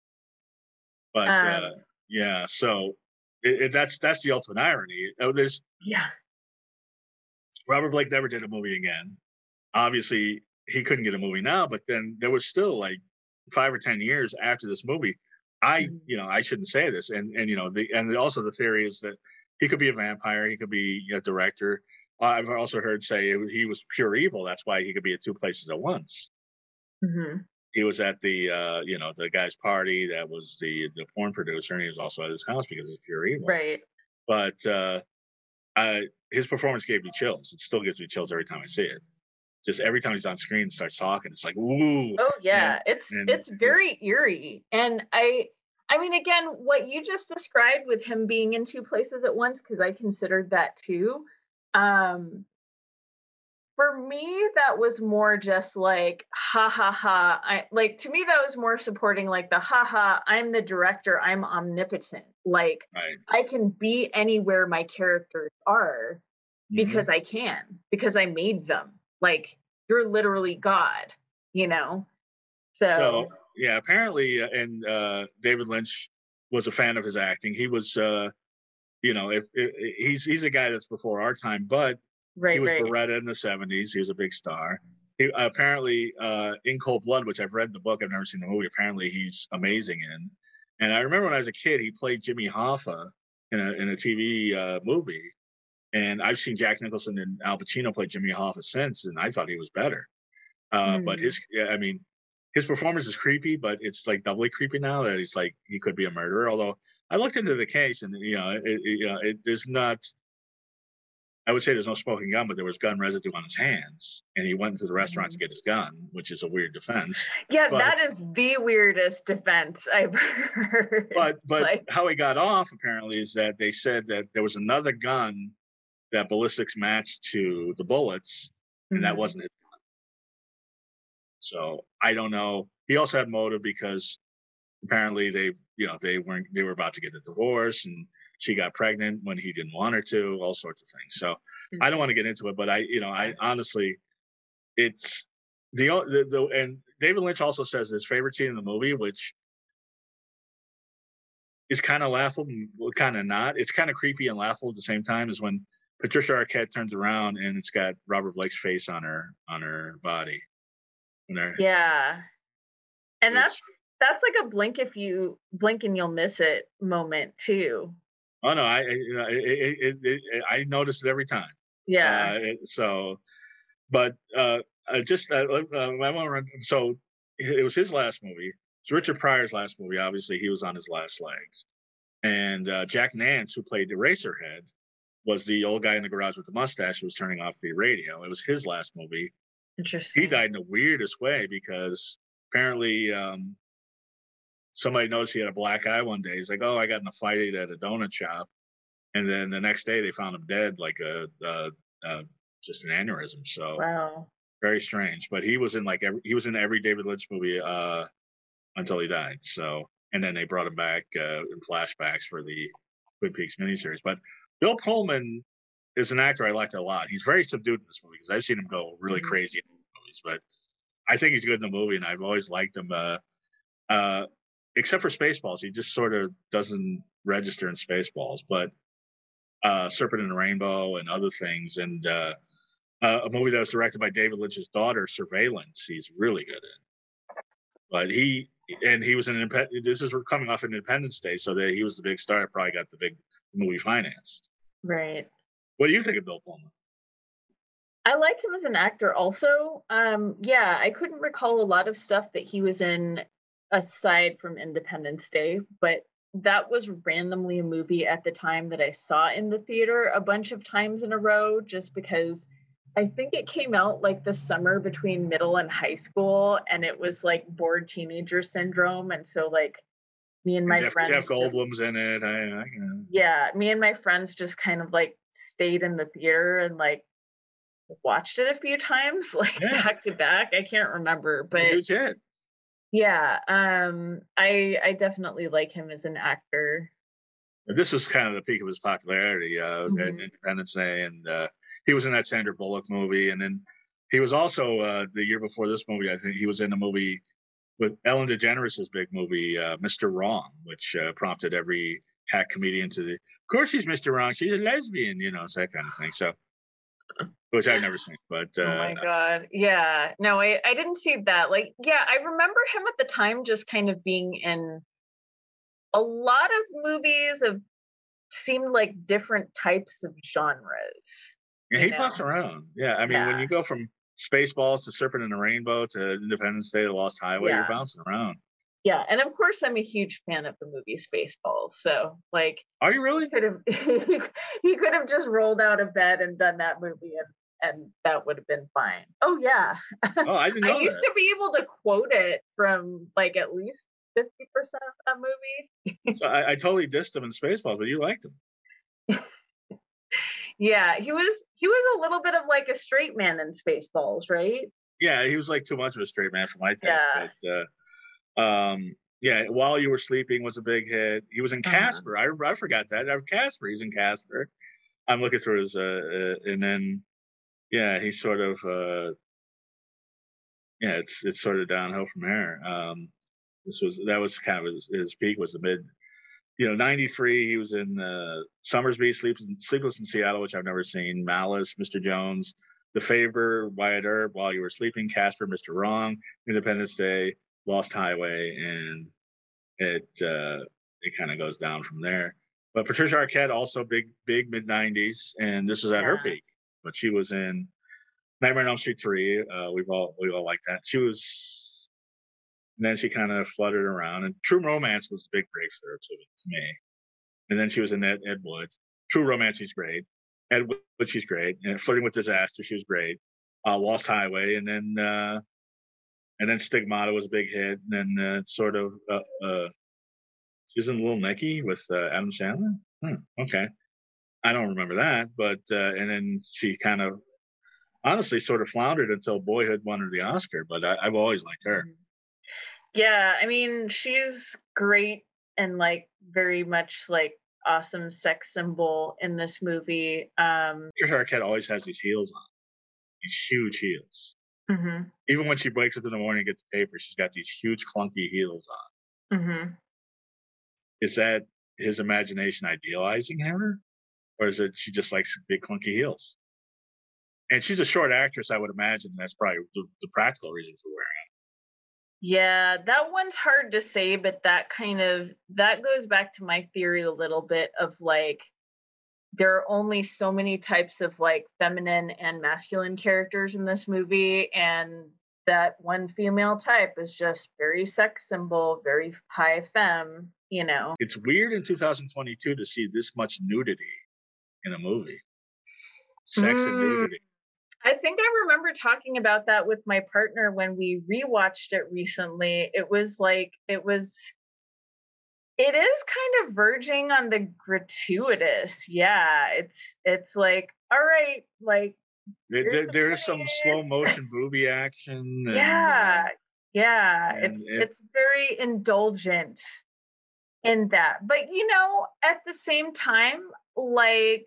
But yeah, so that's the ultimate irony. Robert Blake never did a movie again. Obviously, he couldn't get a movie now, but then there was still like 5 or 10 years after this movie. I shouldn't say this, and also the theory is that he could be a vampire, he could be a director. I've also heard say he was pure evil. That's why he could be at 2 places at once. Mm-hmm. He was at the the guy's party that was the porn producer, and he was also at his house because he's pure evil. Right. But his performance gave me chills. It still gives me chills every time I see it. Just every time he's on screen and starts talking, it's like, ooh. Oh yeah, it's very eerie. And I mean, again, what you just described with him being in 2 places at once, because I considered that too. For me, that was more just like, ha ha ha. To me, that was more supporting like the ha ha, I'm the director, I'm omnipotent. Like, right. I can be anywhere my characters are because I can, because I made them. Like, you're literally God, So yeah, apparently, and David Lynch was a fan of his acting. He was, he's a guy that's before our time, but he was Beretta in the 70s. He was a big star. He apparently in Cold Blood, which I've read the book, I've never seen the movie. Apparently, he's amazing in. And I remember when I was a kid, he played Jimmy Hoffa in a TV movie. And I've seen Jack Nicholson and Al Pacino play Jimmy Hoffa since, and I thought he was better. But his performance is creepy, but it's like doubly creepy now that he's like he could be a murderer. Although I looked into the case, and there's not. I would say there's no smoking gun, but there was gun residue on his hands, and he went into the restaurant to get his gun, which is a weird defense. Yeah, that is the weirdest defense I've heard. But how he got off apparently is that they said that there was another gun that ballistics matched to the bullets, and that wasn't his gun. So I don't know. He also had motive because apparently they were about to get a divorce, and she got pregnant when he didn't want her to, all sorts of things. So I don't want to get into it, but I honestly, it's and David Lynch also says his favorite scene in the movie, which is kind of laughable, kind of not. It's kind of creepy and laughable at the same time. Is when Patricia Arquette turns around and it's got Robert Blake's face on her body. Yeah. And Which, that's like a blink if you blink and you'll miss it moment too. oh no, I notice it every time. Yeah. So, but just I want to. So it was his last movie. It's Richard Pryor's last movie. Obviously, he was on his last legs. And Jack Nance, who played Eraserhead, was the old guy in the garage with the mustache who was turning off the radio. It was his last movie. Interesting. He died in the weirdest way because apparently somebody noticed he had a black eye one day. He's like, "Oh, I got in a fight at a donut shop," and then the next day they found him dead, like just an aneurysm. So wow, very strange. But he was in every David Lynch movie until he died. So, and then they brought him back in flashbacks for the Twin Peaks miniseries. But Bill Pullman is an actor I liked a lot. He's very subdued in this movie because I've seen him go really crazy in movies, but I think he's good in the movie, and I've always liked him. Except for Spaceballs, he just sort of doesn't register in Spaceballs. But Serpent and the Rainbow and other things, and a movie that was directed by David Lynch's daughter, Surveillance, he's really good in. But he was an this is coming off Independence Day, so that he was the big star. Probably got the big movie financed. Right. What do you think of Bill Pullman? I like him as an actor also. Yeah, I couldn't recall a lot of stuff that he was in aside from Independence Day, but that was randomly a movie at the time that I saw in the theater a bunch of times in a row, just because I think it came out like the summer between middle and high school, and it was like bored teenager syndrome. And so like me and my friends, Jeff Goldblum's in it. Yeah, me and my friends just kind of like stayed in the theater and like watched it a few times, like back to back. I can't remember, but huge hit. Yeah, I definitely like him as an actor. This was kind of the peak of his popularity at Independence Day, and he was in that Sandra Bullock movie, and then he was also the year before this movie. I think he was in a movie with Ellen DeGeneres' big movie, Mr. Wrong, which prompted every hack comedian to of course she's Mr. Wrong, she's a lesbian, it's that kind of thing. So, which I've never seen, but oh my god, yeah, no, I didn't see that. Like, yeah, I remember him at the time just kind of being in a lot of movies of seemed like different types of genres. Yeah, he pops around. Yeah, I mean, when you go from Spaceballs to Serpent and the Rainbow to Independence Day to Lost Highway, you're bouncing around. Yeah, and of course, I'm a huge fan of the movie Spaceballs. So, like, are you really? He could have just rolled out of bed and done that movie, and that would have been fine. Oh yeah. Oh, I didn't know I used to be able to quote it from like at least 50% of that movie. So I totally dissed him in Spaceballs, but you liked him. Yeah, he was a little bit of like a straight man in Spaceballs, right? Yeah, he was like too much of a straight man for my taste. But yeah, While You Were Sleeping was a big hit. He was in Casper. I forgot that. Casper. He's in Casper. I'm looking through his and then yeah, he's sort of yeah, it's sort of downhill from there. That was kind of his peak was the mid 93, he was in Summersby, Sleepless in Seattle, which I've never seen, Malice, Mr. Jones, The Favor, Wyatt Earp, While You Were Sleeping, Casper, Mr. Wrong, Independence Day, Lost Highway, and it kind of goes down from there. But Patricia Arquette, also big mid-90s, and this was at her peak. But she was in Nightmare on Elm Street 3. We all liked that. She was... And then she kind of fluttered around. And True Romance was a big breakthrough to me. And then she was in Ed Wood. True Romance, she's great. Ed Wood, she's great. And Flirting with Disaster, she was great. Lost Highway, and then Stigmata was a big hit. And then sort of she was in Little Nicky with Adam Sandler. Okay, I don't remember that, but and then she kind of honestly sort of floundered until Boyhood won her the Oscar. But I've always liked her. Yeah, I mean, she's great and like very much like awesome sex symbol in this movie. Patricia Arquette always has these heels on, these huge heels. Even when she wakes up in the morning and gets the paper, she's got these huge clunky heels on. Is that his imagination idealizing her, or is it she just likes big clunky heels? And she's a short actress, I would imagine. That's probably the practical reason for wearing Yeah, that one's hard to say, but that goes back to my theory a little bit of like there are only so many types of like feminine and masculine characters in this movie, and that one female type is just very sex symbol, very high femme, you know. it. It's weird in 2022 to see this much nudity in a movie, sex and Mm, nudity. I think I remember talking about that with my partner when we rewatched it recently. It is kind of verging on the gratuitous. Yeah, it's like, all right, like here's some There is some slow titties. motion booby action, Yeah, yeah, and it's very indulgent in that. But you know, at the same time, like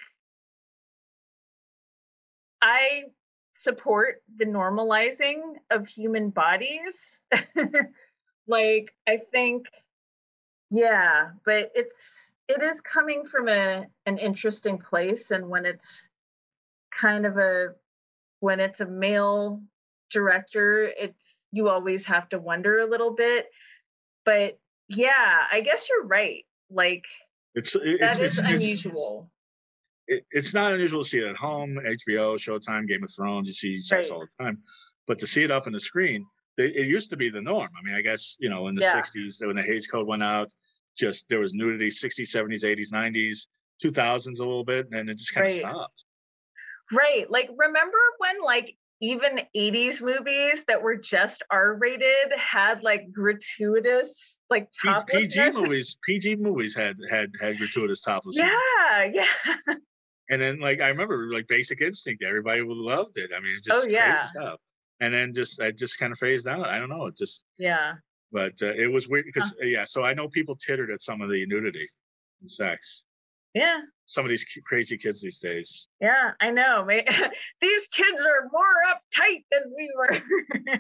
I support the normalizing of human bodies. Like I think yeah, but it is coming from an interesting place, and kind of a when it's a male director, it's you always have to wonder a little bit. But yeah, I guess you're right. Like it's that is it's unusual. it's not unusual to see it at home, HBO, Showtime, Game of Thrones. You see sex Right. all the time, but to see it up on the screen, it used to be the norm. I mean, I guess in the Yeah. '60s when the Hays Code went out, just there was nudity. '60s, '70s, '80s, '90s, 2000s a little bit, and it just kind of Right. stopped. Right. Like remember when like even 80s movies that were just R-rated had like gratuitous like PG toplessness? movies, PG movies had gratuitous topless scenes. Yeah, yeah. And then, like, I remember, like, Basic Instinct, everybody loved it. I mean, it's Oh just crazy yeah. stuff. And then I just kind of phased out. I don't know. It just, Yeah. but it was weird Huh. because, yeah. So I know people tittered at some of the nudity and sex. Yeah. Some of these crazy kids these days. Yeah, I know. These kids are more uptight than we were.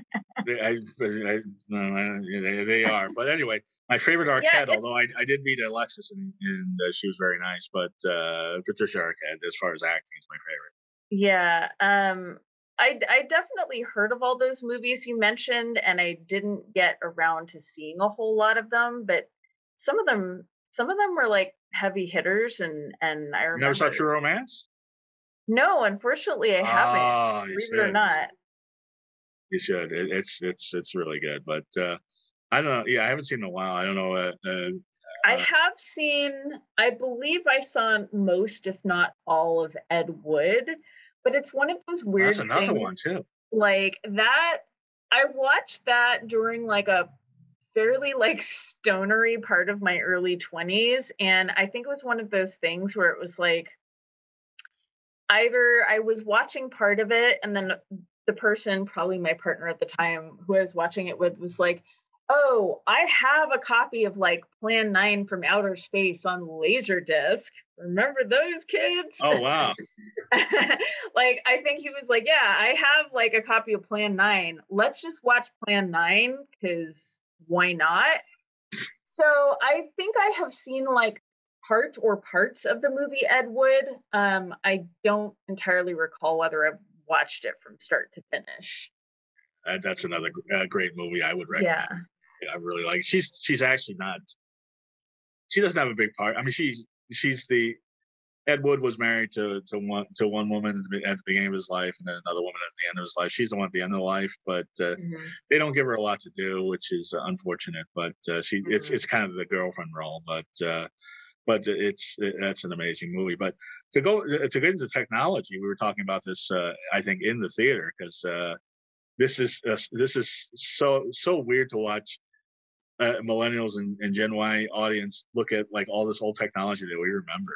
No, they are. But anyway, my favorite Yeah, Arquette, although it's I did meet Alexis and she was very nice, but Patricia Arquette, as far as acting, is my favorite. yeah. I definitely heard of all those movies you mentioned, and I didn't get around to seeing a whole lot of them, but some of them were like heavy hitters, and I You never saw remember. True Romance? No, unfortunately, I haven't. Oh, you Believe it or should. not. You should. It's really good. But I don't know. Yeah, I haven't seen it in a while. I don't know. I Uh, have seen. I believe I saw most, if not all, of Ed Wood, but it's one of those that's weird another things one too. like that. I watched that during like a fairly like stonery part of my early 20s, and I think it was one of those things where it was like either I was watching part of it and then the person, probably my partner at the time who I was watching it with, was like, "Oh, I have a copy of like Plan 9 from Outer Space on Laserdisc. Remember those kids?" Oh wow. Like I think he was like, "Yeah, I have like a copy of Plan 9. Let's just watch Plan 9 cuz why not?" So, I think I have seen like part or parts of the movie Ed Wood. I don't entirely recall whether I've watched it from start to finish. That's another great movie I would recommend. Yeah. I really like. She's actually not. She doesn't have a big part. I mean, she's the Ed Wood was married to one woman at the beginning of his life, and then another woman at the end of his life. She's the one at the end of life, but Mhm, they don't give her a lot to do, which is unfortunate. But mhm. it's kind of the girlfriend role. But that's an amazing movie. But to get into technology, we were talking about this. I think in the theater because this is so weird to watch millennials and Gen Y audience look at like all this old technology that we remember.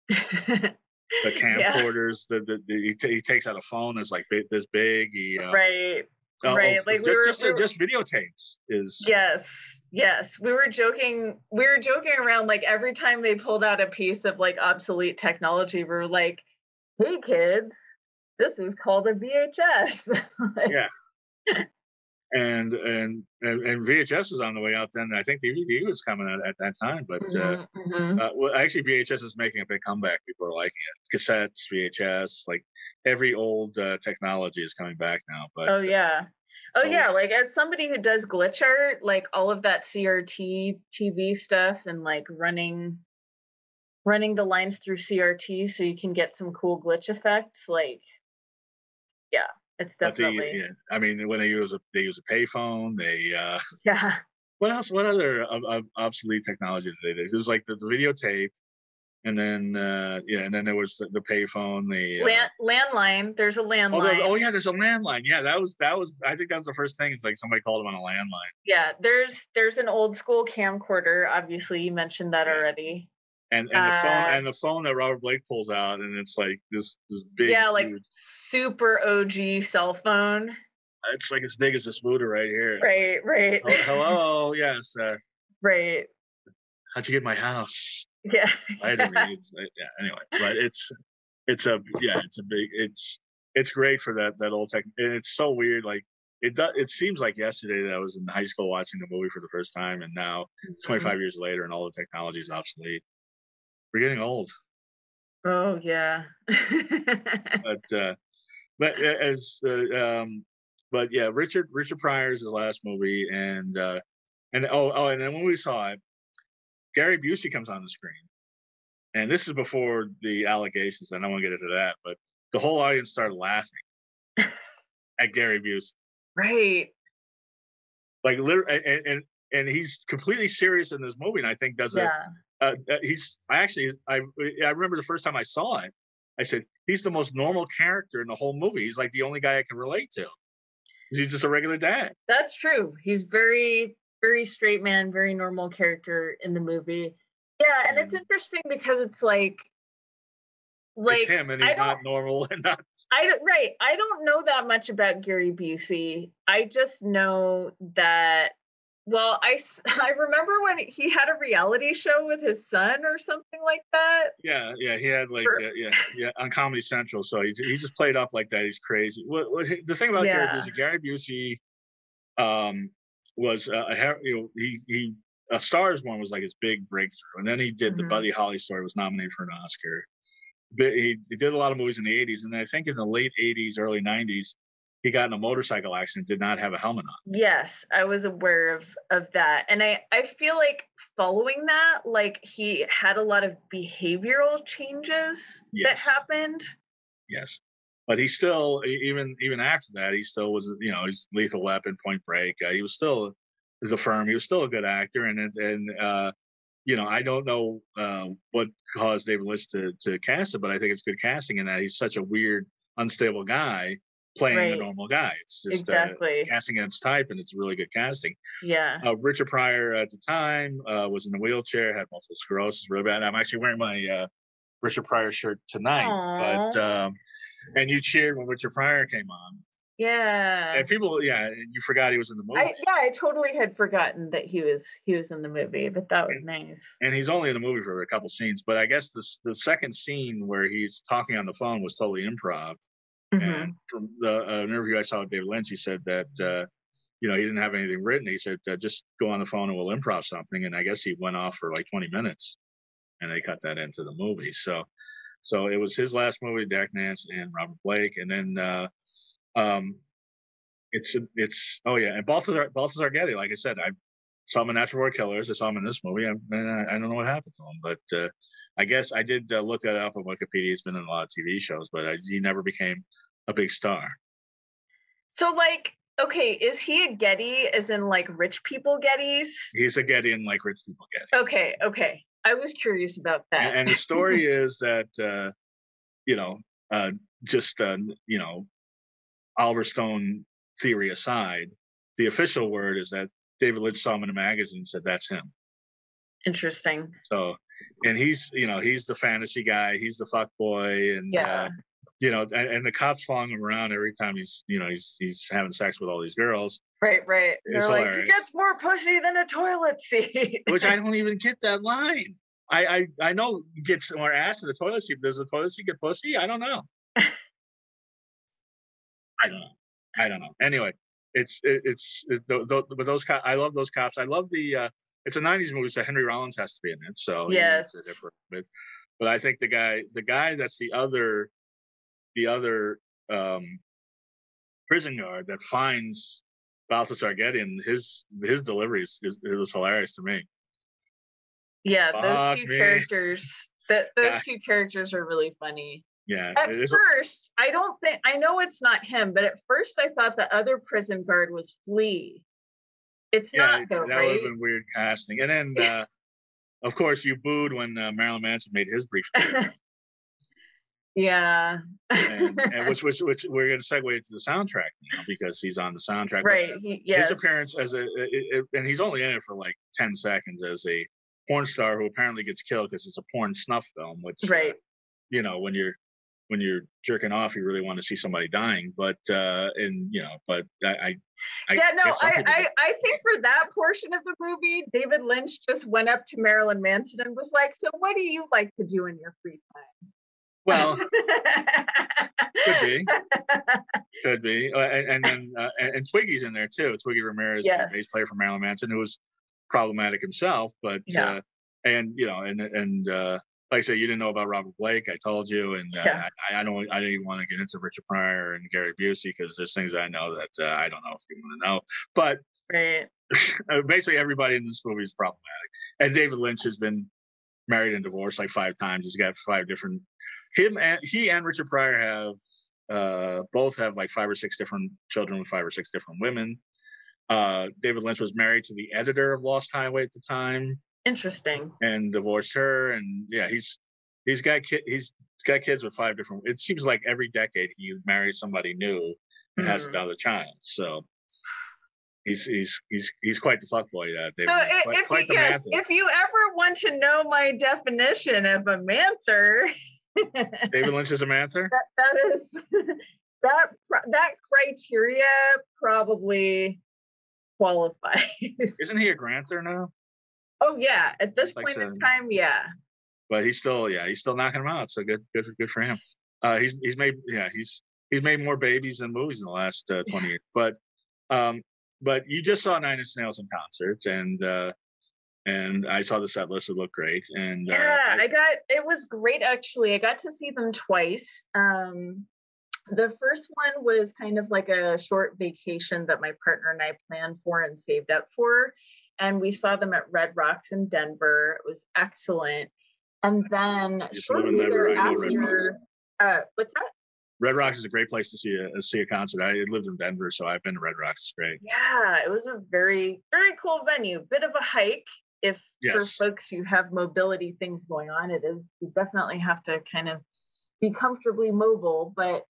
The Yeah, camcorders, he takes out a phone that's like this big. right, right. Like we were Just videotapes is yes, yes. We were joking around like every time they pulled out a piece of like obsolete technology, we were like, "Hey kids, this is called a VHS." yeah. and VHS was on the way out then. I think DVD was coming out at that time, but Mm-hmm. well, actually, VHS is making a big comeback. People are liking it. Cassettes, VHS, like every old technology is coming back now. But Oh yeah. Oh oh, yeah, like as somebody who does glitch art, like all of that CRT TV stuff and like running the lines through CRT so you can get some cool glitch effects, like yeah, it's but definitely I mean, when they use a payphone, they yeah. what else? What other obsolete technology did they do? It was like the videotape, and then and then there was the payphone, the Landline, there's a oh landline. yeah, there's a landline. Yeah, that was I think that was the first thing. It's like somebody called them on a landline. Yeah, there's an old school camcorder, obviously you mentioned that Yeah, already. and Uh the phone that Robert Blake pulls out, and it's like this big yeah, like huge. super OG cell phone. It's like as big as this scooter right here. It's like, Right, right. hello, yes. Right. How'd you get my house? Yeah. Vitamin. Yeah. Anyway, but it's a it's a big it's great for that old tech, and it's so weird. Like it seems like yesterday that I was in high school watching the movie for the first time, and now Mhm. 25 years later, and all the technology is obsolete. We're getting old, Oh yeah. but as but yeah, Richard Pryor's his last movie, and and then when we saw it, Gary Busey comes on the screen. And this is before the allegations. I don't want to get into that, but the whole audience started laughing at Gary Busey. Right. Like literally, and he's completely serious in this movie. And I think does a Yeah. he's I actually I remember the first time I saw it, I said he's the most normal character in the whole movie. He's like the only guy I can relate to. He's just a regular dad. That's true. He's very, very straight man, very normal character in the movie. Yeah, and it's And interesting because it's it's like him, and he's not normal and not. I don't right. I don't know that much about Gary Busey. I just know that well, I remember when he had a reality show with his son or something like that. Yeah, yeah, he had like For, on Comedy Central. So he just played up like that. He's crazy. The thing about yeah. Gary Busey um, was he A Star Is Born was like his big breakthrough, and then he did the Mhm. Buddy Holly story, was nominated for an Oscar. But he did a lot of movies in the '80s, and I think in the late '80s, early '90s, he got in a motorcycle accident, did not have a helmet on. Yes, I was aware of that. And I feel like following that, like he had a lot of behavioral changes that Yes, happened. yes. But he still, even after that, he still was, he's Lethal Weapon, Point Break. He was still the firm. He was still a good actor, I don't know what caused David Lynch to cast it, but I think it's good casting in that he's such a weird, unstable guy playing a Right. normal guy. It's just Exactly. casting against type, and it's really good casting. Yeah. Richard Pryor at the time was in a wheelchair, had multiple sclerosis, really bad. I'm actually wearing my Richard Pryor shirt tonight, but Oh. and you cheered when Richard Pryor came on, Yeah. and people, yeah, you forgot he was in the movie. I totally had forgotten that he was in the movie, but that was nice. And he's only in the movie for a couple scenes, but I guess the second scene where he's talking on the phone was totally improv. And Mhm. from the interview I saw with David Lynch, he said that he didn't have anything written. He said just go on the phone and we'll improv something. And I guess he went off for like 20 minutes, and they cut that into the movie. So it was his last movie, Jack Nance and Robert Blake, and then um, it's oh yeah, and Balthazar Getty. Like I said, I saw him in Natural Born Killers. I saw him in this movie. I don't know what happened to him, but I guess I did look that up on Wikipedia. He's been in a lot of TV shows, but he never became a big star. So okay, is he a Getty as in like rich people Gettys? He's a Getty in like rich people Getty. Okay, okay. I was curious about that. And the story is that you know, just Oliver Stone theory aside, the official word is that David Lynch saw him in a magazine and said that's him. Interesting. So, and he's the fantasy guy, he's the fuck boy, and Yeah. and the cops following him around every time he's having sex with all these girls. Right, right. It's They're like, he hilarious. gets more pussy than a toilet seat. Which I don't even get that line. I know he gets more ass in the toilet seat. Does the toilet seat get pussy? I don't know. I don't know. Anyway, But those cops, I love those cops. I love the. It's a '90s movie, so Henry Rollins has to be in it. So yes, he's different. But I think the guy that's the other prison guard that finds Balthazar Getty, his delivery it was hilarious to me. Yeah, those two characters. Those two characters are really funny. Yeah. At first, I know it's not him, but at first I thought the other prison guard was Flea. It's not though, that would have been weird casting. And then, of course, you booed when Marilyn Manson made his brief appearance. Yeah. and which we're going to segue into the soundtrack now because he's on the soundtrack. Right. His appearance and he's only in it for like 10 seconds as a porn star who apparently gets killed because it's a porn snuff film, which, right. When you're jerking off, you really want to see somebody dying, but I think for that portion of the movie, David Lynch just went up to Marilyn Manson and was like, "So, what do you like to do in your free time?" Well, could be, and then Twiggy's in there too. Twiggy Ramirez, the bass player for Marilyn Manson, who was problematic himself, but like I said, you didn't know about Robert Blake. I told you, and I didn't even want to get into Richard Pryor and Gary Busey because there's things I know that I don't know if you want to know. But basically, everybody in this movie is problematic. And David Lynch has been married and divorced like 5 times. He's got 5 different. He and Richard Pryor have both have like 5 or 6 different children with 5 or 6 different women. David Lynch was married to the editor of Lost Highway at the time. Interesting. And divorced her, and he's got kids with 5 different. It seems like every decade he marries somebody new and has another child. So he's quite the fuckboy. If you ever want to know my definition of a manther, David Lynch is a manther. That criteria probably qualifies. Isn't he a granther now? Oh yeah, at this point in time, yeah. But he's still knocking them out. So good for him. He's made more babies than movies in the last 20 years. But you just saw Nine Inch Nails in concert, and I saw the set list. It looked great, and it was great actually. I got to see them twice. The first one was kind of like a short vacation that my partner and I planned for and saved up for. And we saw them at Red Rocks in Denver. It was excellent. And then shortly thereafter, what's that? Red Rocks is a great place to see a concert. I lived in Denver, so I've been to Red Rocks. It's great. Yeah, it was a very, very cool venue. Bit of a hike for folks who have mobility things going on. It is. You definitely have to kind of be comfortably mobile, but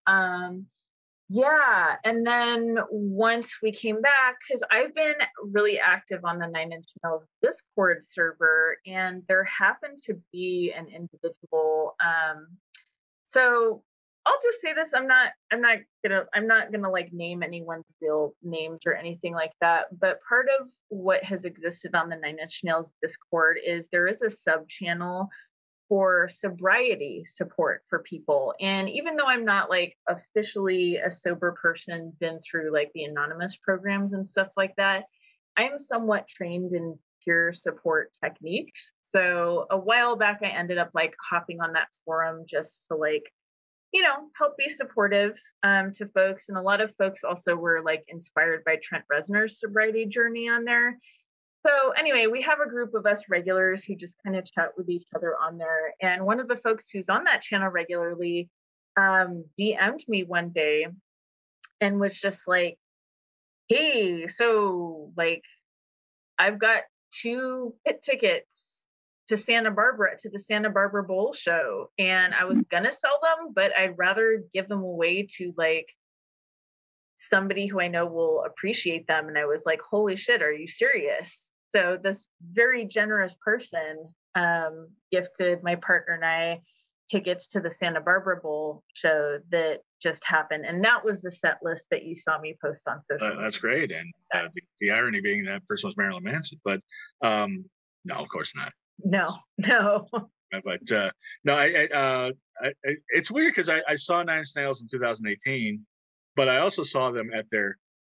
and then once we came back, because I've been really active on the Nine Inch Nails Discord server, and there happened to be an individual. So I'll just say this: I'm not gonna like name anyone's real names or anything like that. But part of what has existed on the Nine Inch Nails Discord is there is a sub channel for sobriety support for people. And even though I'm not like officially a sober person, been through like the anonymous programs and stuff like that, I am somewhat trained in peer support techniques. So a while back, I ended up like hopping on that forum just to like, help be supportive to folks. And a lot of folks also were like inspired by Trent Reznor's sobriety journey on there. So anyway, we have a group of us regulars who just kind of chat with each other on there. And one of the folks who's on that channel regularly DM'd me one day and was just like, "Hey, so like I've got 2 pit tickets to the Santa Barbara Bowl show, and I was gonna sell them, but I'd rather give them away to like somebody who I know will appreciate them." And I was like, "Holy shit, are you serious?" So this very generous person gifted my partner and I tickets to the Santa Barbara Bowl show that just happened. And that was the set list that you saw me post on social media. That's great. And the irony being that person was Marilyn Manson, but no, of course not. No. But no, it's weird because I saw Nine Inch Nails in 2018, but I also saw them at their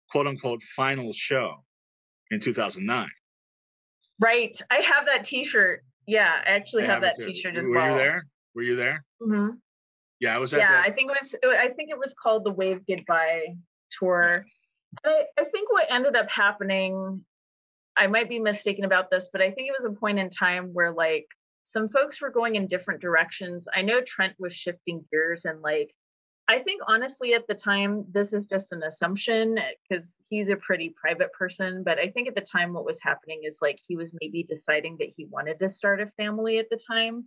quote unquote final show in 2009. Right. I have that T-shirt. Yeah, I actually I have it that too. T-shirt as Were you well. there? Were you there? Mm-hmm. Yeah, I was at Yeah, that. I think it was called the Wave Goodbye tour. Yeah. I think what ended up happening, I might be mistaken about this, but I think it was a point in time where like some folks were going in different directions. I know Trent was shifting gears, and like I think honestly at the time, this is just an assumption because he's a pretty private person, but I think at the time what was happening is like he was maybe deciding that he wanted to start a family at the time.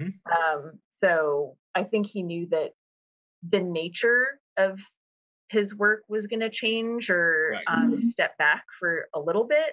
So I think he knew that the nature of his work was going to change or step back for a little bit.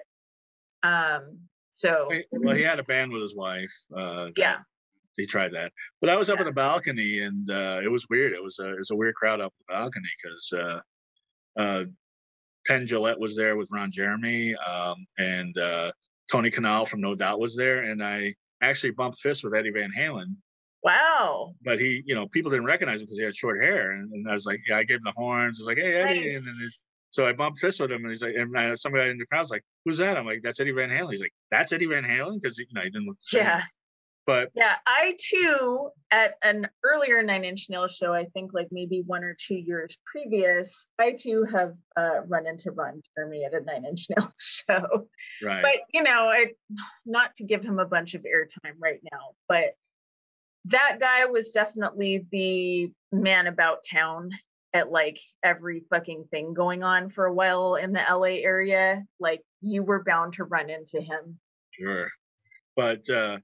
So well, he had a band with his wife. Yeah, he tried that, but I was up in the balcony, and it was weird. It was a weird crowd up the balcony because Penn Jillette was there with Ron Jeremy, and Tony Kanal from No Doubt was there, and I actually bumped fists with Eddie Van Halen. Wow! But he, people didn't recognize him because he had short hair, and I was like, yeah, I gave him the horns. I was like, hey Eddie, Nice. and then so I bumped fists with him, and he's like, and somebody in the crowd's like, who's that? I'm like, that's Eddie Van Halen. He's like, that's Eddie Van Halen, because he didn't look the same. Yeah. But yeah, I too, at an earlier Nine Inch Nails show, I think like maybe 1 or 2 years previous, I too have run into Ron Jeremy at a Nine Inch Nails show. Right. But not to give him a bunch of airtime right now, but that guy was definitely the man about town at like every fucking thing going on for a while in the LA area. Like you were bound to run into him. Sure. But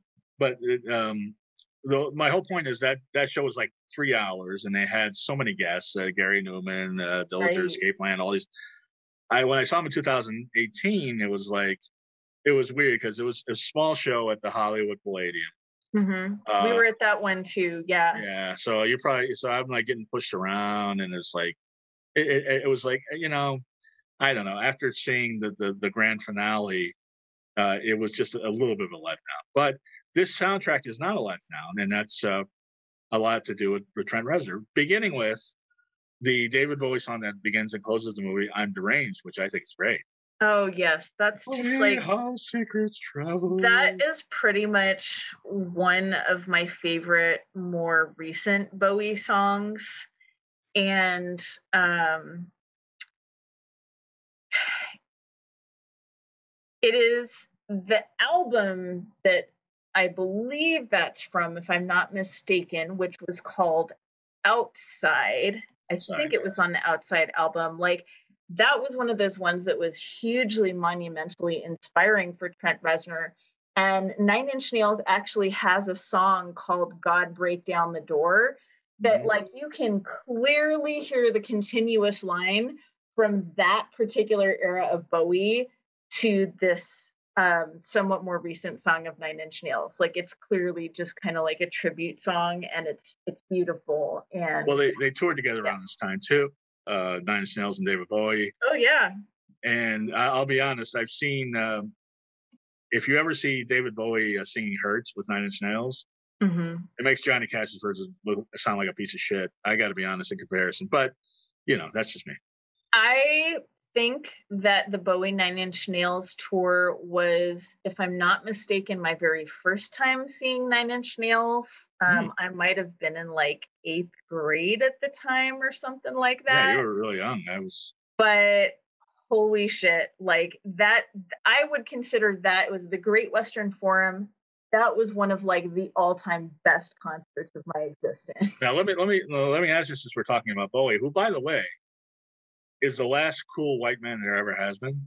my whole point is that show was like 3 hours, and they had so many guests: Gary Newman, Dillinger Escape Plan, all these. When I saw him in 2018, it was weird because it was a small show at the Hollywood Palladium. Mm-hmm. We were at that one too. Yeah. Yeah. So I'm like getting pushed around, and it's like it was like I don't know. After seeing the grand finale, it was just a little bit of a letdown. But this soundtrack is not a letdown, and that's a lot to do with Trent Reznor, beginning with the David Bowie song that begins and closes the movie, "I'm Deranged," which I think is great. Oh yes, that's just like how secrets travel. That is pretty much one of my favorite more recent Bowie songs, and it is the album that I believe that's from, if I'm not mistaken, which was called Outside. I think it was on the Outside album. Like that was one of those ones that was hugely monumentally inspiring for Trent Reznor. And Nine Inch Nails actually has a song called God Break Down the Door that like you can clearly hear the continuous line from that particular era of Bowie to this somewhat more recent song of Nine Inch Nails. Like it's clearly just kind of like a tribute song, and it's beautiful. And well, they toured together around this time too. Nine Inch Nails and David Bowie. Oh yeah. And I'll be honest, I've seen if you ever see David Bowie singing "Hurts" with Nine Inch Nails, it makes Johnny Cash's verses sound like a piece of shit. I got to be honest in comparison, but that's just me. I think that the Bowie Nine Inch Nails tour was, if I'm not mistaken, my very first time seeing Nine Inch Nails. I might have been in like 8th grade at the time or something like that. Yeah, you were really young. But holy shit, like that, I would consider that it was the Great Western Forum. That was one of like the all-time best concerts of my existence. Now let me ask you, since we're talking about Bowie, who, by the way, is the last cool white man there ever has been.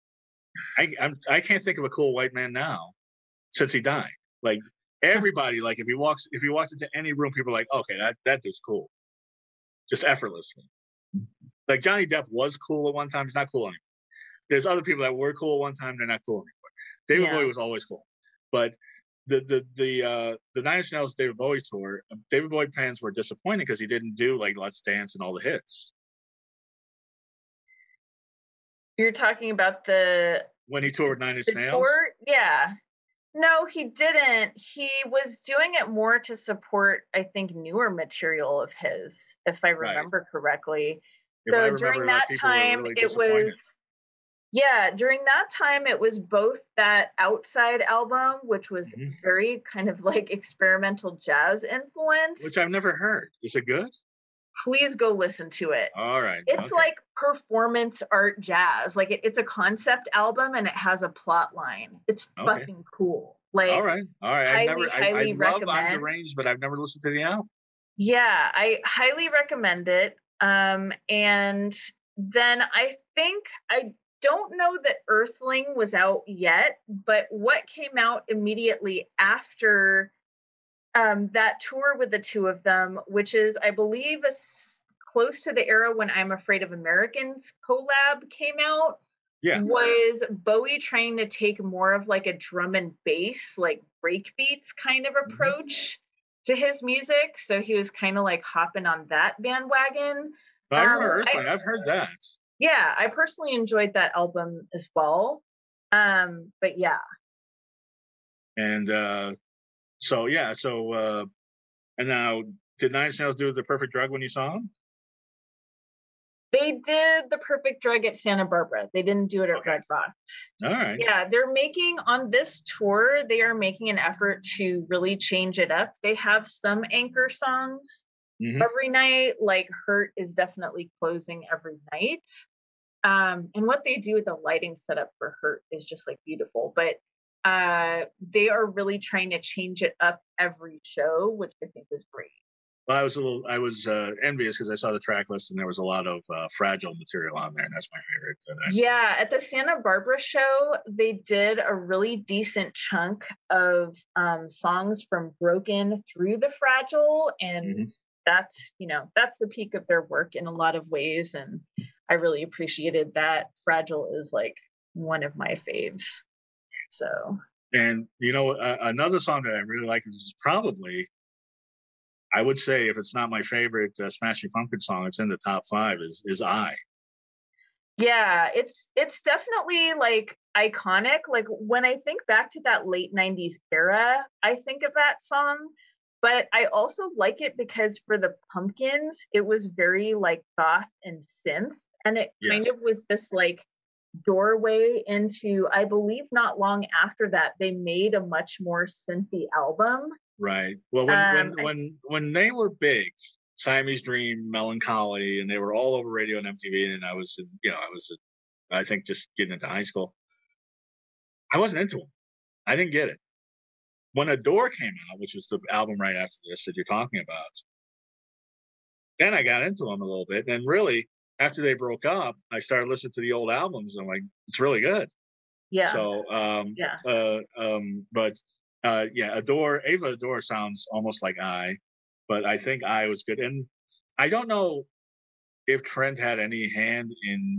I can't think of a cool white man now since he died. Like everybody, like if he walks into any room, people are like, okay, that dude's cool, just effortlessly. Like Johnny Depp was cool at one time; he's not cool anymore. There's other people that were cool at one time; they're not cool anymore. David Bowie was always cool, but the Nine Inch Nails David Bowie tour, David Bowie fans were disappointed because he didn't do like Let's Dance and all the hits. You're talking about when he toured Nine Inch Nails? Tour? Yeah. No, he didn't. He was doing it more to support, I think, newer material of his, if I remember correctly. If I So during remember, like, that people were time, really it was disappointed. yeah, during that time it was both that Outside album, which was Hmm. very kind of like experimental jazz Which influenced. I've never heard. Is it good? Please go listen to it. All right. It's Okay. like performance art jazz. Like it's a concept album and it has a plot line. It's Okay. fucking cool. All Like right. All right. highly, I highly love I'm recommend. Deranged, but I've never listened to the album. Yeah, I highly recommend it. And then I think I don't know that Earthling was out yet, but what came out immediately after that tour with the two of them, which is, I believe, close to the era when I'm Afraid of Americans collab came out, Yeah. was Bowie trying to take more of like a drum and bass, like breakbeats kind of approach to his music. So he was kind of like hopping on that bandwagon. But I remember I Earthling. I've heard that. Yeah, I personally enjoyed that album as well. But yeah, And so yeah. So and now, did Nine Inch Nails do The Perfect Drug when you saw them? they did the Perfect Drug at Santa Barbara. They didn't do it at Okay. Red Rock. All right. Yeah, they're making on this tour, they are making an effort to really change it up. They have some anchor songs Hmm. every night, like Hurt is definitely closing every night. And what they do with the lighting setup for Hurt is just like beautiful. But they are really trying to change it up every show, which I think is great. Well, I was envious because I saw the track list and there was a lot of Fragile material on there, and that's my favorite. Yeah, at the Santa Barbara show, they did a really decent chunk of songs from Broken through the Fragile, and Mhm. that's the peak of their work in a lot of ways, and I really appreciated that. Fragile is like one of my faves. So And another song that I really like is probably, I would say, if it's not my favorite Smashing Pumpkin song, it's in the top 5. Is I. yeah, it's definitely like iconic. Like when I think back to that late 90s era, I think of that song, but I also like it because for the Pumpkins, it was very like goth and synth, and it kind Yes. of was this like doorway into, I believe not long after that they made a much more synthy album. Right. Well, Um when they were big, Siamese Dream, Melancholy, and they were all over radio and MTV, and I think just getting into high school. I wasn't into them. I didn't get it. When Adore came out, which was the album right after this that you're talking about, then I got into them a little bit. And really, after they broke up, I started listening to the old albums. And I'm like, it's really good. yeah, So, yeah. but yeah, Ava Adore sounds almost like but I think I was good. And I don't know if Trent had any hand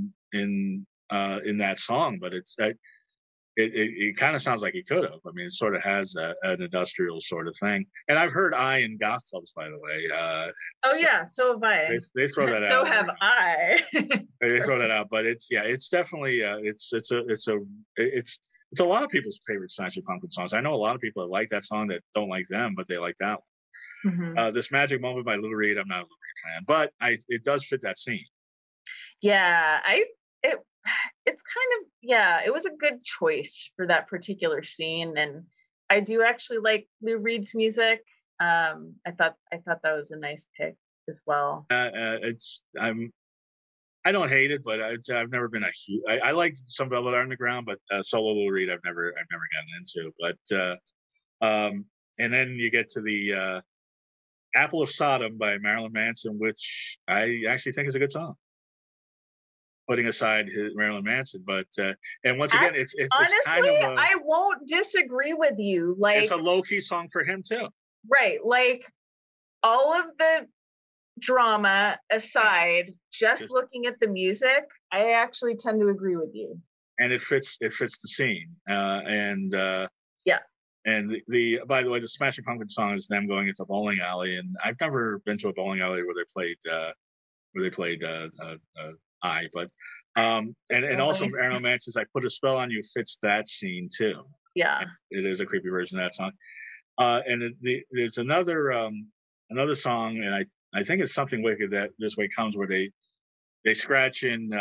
in that song, but it kind of sounds like he could have. I mean, it sort of has an industrial sort of thing. And I've heard in goth clubs, by the way. Oh yeah, so have I. They throw that So out. have I. They throw that out, but it's definitely it's a lot of people's favorite Smashing Pumpkin songs. I know a lot of people that like that song that don't like them, but they like that one. Mhm. This Magic Moment by Lou Reed, I'm not a Lou Reed fan, but it does fit that scene. Yeah, it it's kind of, yeah, it was a good choice for that particular scene, and I do actually like Lou Reed's music. I thought that was a nice pick as well. It's I don't hate it, but I've never been a huge. I like some Velvet Underground, but solo Lou Reed I've never gotten into. But and then you get to the Apple of Sodom by Marilyn Manson, which I actually think is a good song. Putting aside Marilyn Manson, but and once again, it's kind Honestly, of I won't disagree with you. it's Like, a low key song for him too. right, like all of the drama aside, just Just looking at the music, I actually tend to agree with you. and it fits the scene, Yeah. and by the way, the Smashing Pumpkin song is them going into a bowling alley, and I've never been to a bowling alley where they played but and also Marilyn Manson's "I Put a Spell on You" fits that scene too. Yeah. It is a creepy version of that song. And there's another song, and I think it's Something Wicked that This Way Comes, where they scratch in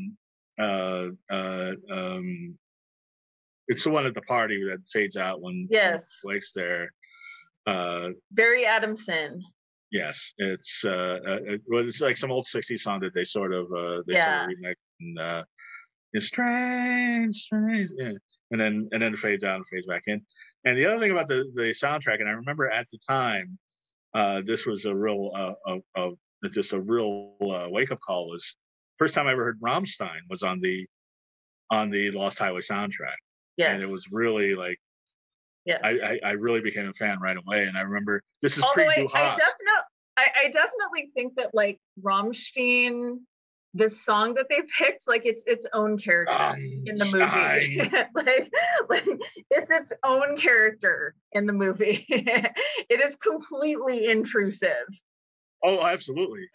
it's the one at the party that fades out when Yes. Blake's there. Uh, Barry Adamson. yes, well, it's like some old '60s song that they sort of Yeah. remix, and it's strange, strange, yeah. And then it fades out and fades back in. And the other thing about the soundtrack, and I remember at the time, this was a real just a real wake up call. Was first time I ever heard Rammstein was on the Lost Highway soundtrack, and it was Yes. really like Yes. I really became a fan right away. And I remember this is Although pre Du Hast. I definitely think that like Rammstein, the song that they picked, like it's its own character in the movie. like it's its own character in the movie. It is completely intrusive. Oh, absolutely.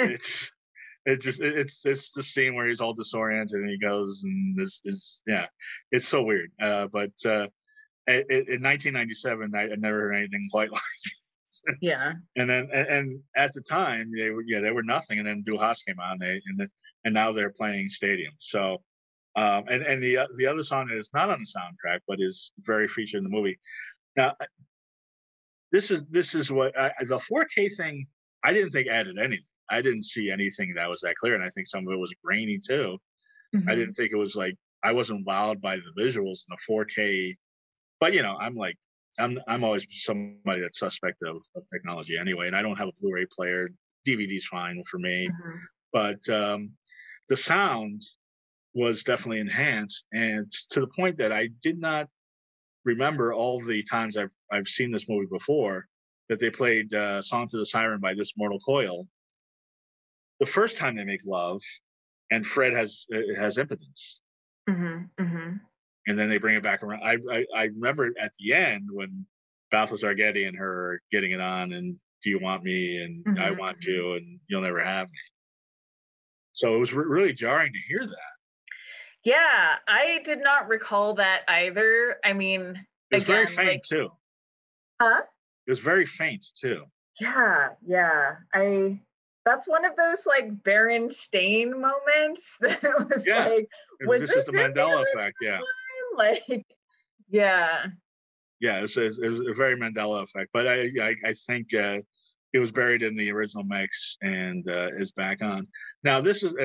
It's the scene where he's all disoriented and he goes and this is yeah, it's so weird. But in 1997, I never heard anything quite like it. Yeah. And at the time they were nothing, and then Du Hast came on, and now they're playing stadiums. So and the other song that is not on the soundtrack but is very featured in the movie. Now this is what the 4K thing. I didn't think added anything. I didn't see anything that was that clear, and I think some of it was grainy too. I Mm-hmm. didn't think it was like I wasn't wowed by the visuals in the 4K. But I'm always somebody that's suspect of technology anyway, and I don't have a Blu-ray player. DVD's fine for me, Mm-hmm. but the sound was definitely enhanced, and to the point that I did not remember all the times I've seen this movie before that they played "Song to the Siren" by This Mortal Coil. The first time they make love, and Fred has impotence, Mm-hmm. Mm-hmm. and then they bring it back around. I remember at the end when Balthazar Getty and her are getting it on, and do you want me, and I Mm-hmm. want you, and you'll never have me. So it was really jarring to hear that. Yeah, I did not recall that either. I mean, It was very again, faint like, too. huh? It was very faint too. Yeah, yeah. That's one of those like Berenstain moments that was Yeah, like, and was this is this the in the Mandela original effect. Yeah, one? Like, yeah. yeah, it was a very Mandela effect. But I think it was buried in the original mix and is back on now. This is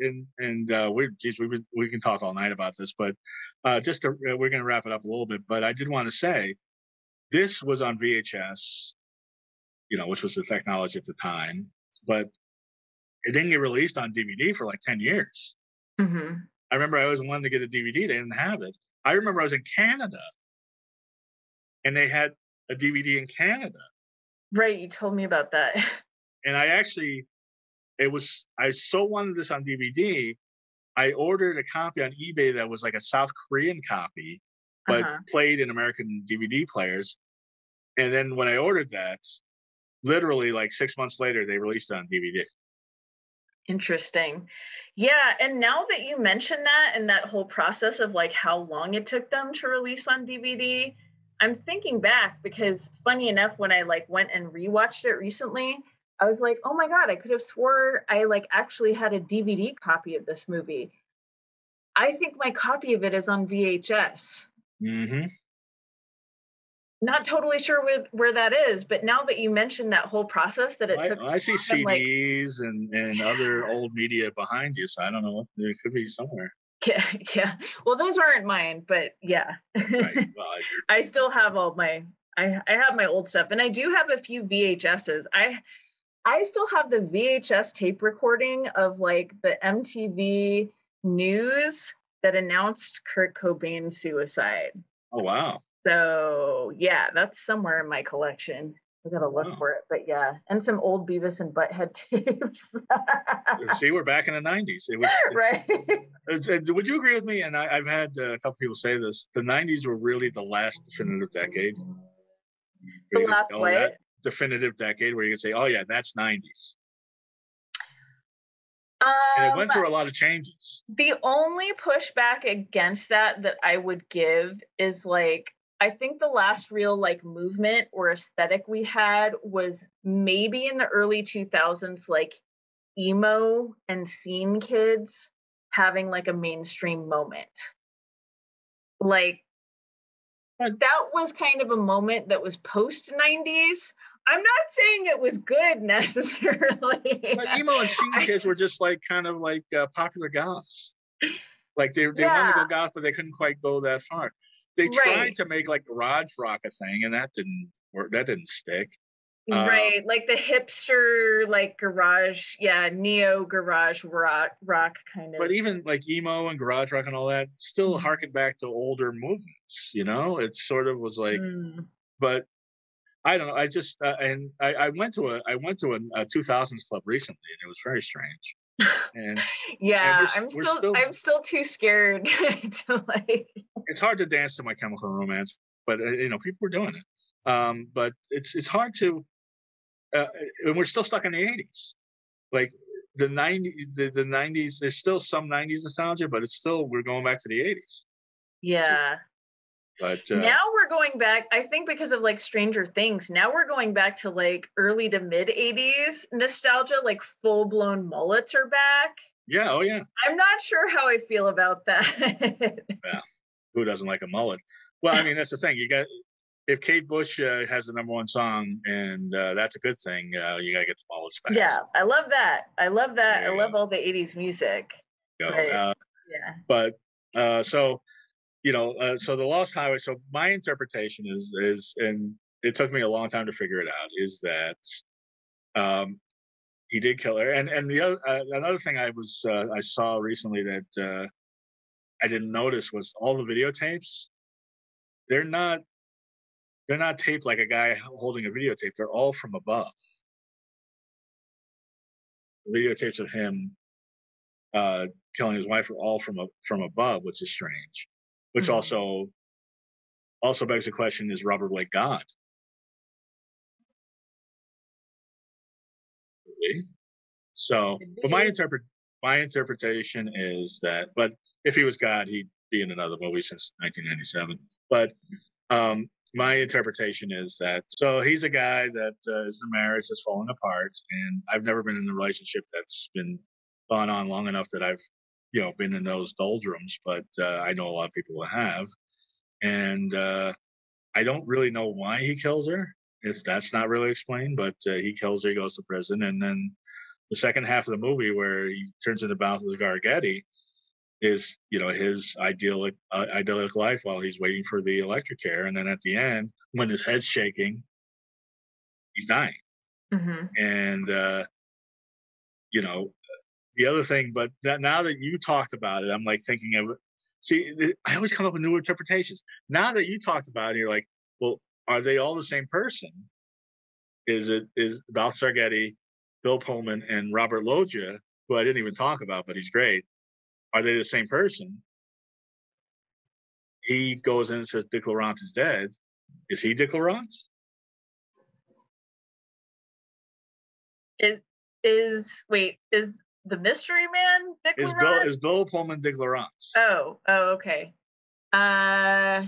we can talk all night about this, but we're going to wrap it up a little bit. But I did want to say this was on VHS, which was the technology at the time, but it didn't get released on DVD for like 10 years. Mm-hmm. I remember I always wanted to get a DVD. They didn't have it. I remember I was in Canada and they had a DVD in Canada. Right, you told me about that. And I so wanted this on DVD. I ordered a copy on eBay that was like a South Korean copy, but Uh-huh. played in American DVD players. And then when I ordered that, literally like 6 months later, they released it on DVD. Interesting. Yeah, and now that you mention that and that whole process of like how long it took them to release on DVD, I'm thinking back because funny enough, when I like went and rewatched it recently, I was like, oh my God, I could have swore I like actually had a DVD copy of this movie. I think my copy of it is on VHS. Mm-hmm. Not totally sure where that is, but now that you mentioned that whole process that it took so I see long, I'm like, CDs and other old media behind you, so I don't know what it could be somewhere. yeah, yeah. Well, those aren't mine, but yeah. Right. Well, I still have all my I have my old stuff, and I do have a few VHSs. I still have the VHS tape recording of like the MTV news that announced Kurt Cobain's suicide. oh wow. So yeah, that's somewhere in my collection. I gotta look Wow. for it, but yeah, and some old Beavis and Butthead tapes. See, we're back in the '90s. Right. Would you agree with me? And I've had a couple people say this: the '90s were really the last definitive decade. The last what? That definitive decade where you can say, "Oh yeah, that's '90s," and it went through a lot of changes. The only pushback against that I would give is like I think the last real like movement or aesthetic we had was maybe in the early 2000s, like emo and scene kids having like a mainstream moment. Like that was kind of a moment that was post 90s. I'm not saying it was good necessarily. But emo and scene kids were just like kind of like popular goths. Like they wanted to go goth, but they couldn't quite go that far. They tried to make like garage rock a thing, and that didn't work. That didn't stick. Right, like the hipster, like garage, neo garage rock kind of. But even like emo and garage rock and all that still harkened back to older movements. You know, it sort of was like, but I don't know. I just and I went to a 2000s club recently, and it was very strange. And yeah, I'm still too scared to like. It's hard to dance to My Chemical Romance, but you know, people were doing it. But it's hard to. And we're still stuck in the 80s. Like the 90s, there's still some 90s nostalgia, but it's still, we're going back to the 80s. Yeah. But now we're going back, I think because of like Stranger Things, now we're going back to like early to mid 80s nostalgia, like full blown mullets are back. Yeah, oh yeah. I'm not sure how I feel about that. Yeah. Who doesn't like a mullet? Well, I mean, that's the thing. You got, if Kate Bush has the #1 song, and that's a good thing, you gotta get the mullets back. Yeah, I love that. I love all the 80s music. Yeah. But so, you know, so the Lost Highway. So my interpretation is, and it took me a long time to figure it out, is that he did kill her. And the other another thing I saw recently that I didn't notice was all the videotapes. They're not taped like a guy holding a videotape. They're all from above. The videotapes of him killing his wife are all from above, which is strange. Which also begs the question: is Robert Blake God? So, but my interpretation is that. But if he was God, he'd be in another movie since 1997. But my interpretation is that, so he's a guy that is in a marriage that's falling apart, and I've never been in a relationship that's been gone on long enough that I've, you know, been in those doldrums, but I know a lot of people who have, and I don't really know why he kills her. That's not really explained, but he kills her, he goes to prison, and then the second half of the movie where he turns into Balthazar Getty is, you know, his idyllic life while he's waiting for the electric chair, and then at the end, when his head's shaking, he's dying. And you know, the other thing, but that now that you talked about it, I'm like thinking of. See, I always come up with new interpretations. Now that you talked about it, you're like, well, are they all the same person? Is Balthazar Getty, Bill Pullman, and Robert Loggia, who I didn't even talk about, but he's great. Are they the same person? He goes in and says Dick Laurence is dead. Is he Dick Laurence? Is the mystery man Dick Laurence? Is Bill Pullman Dick Laurence? Oh, okay. I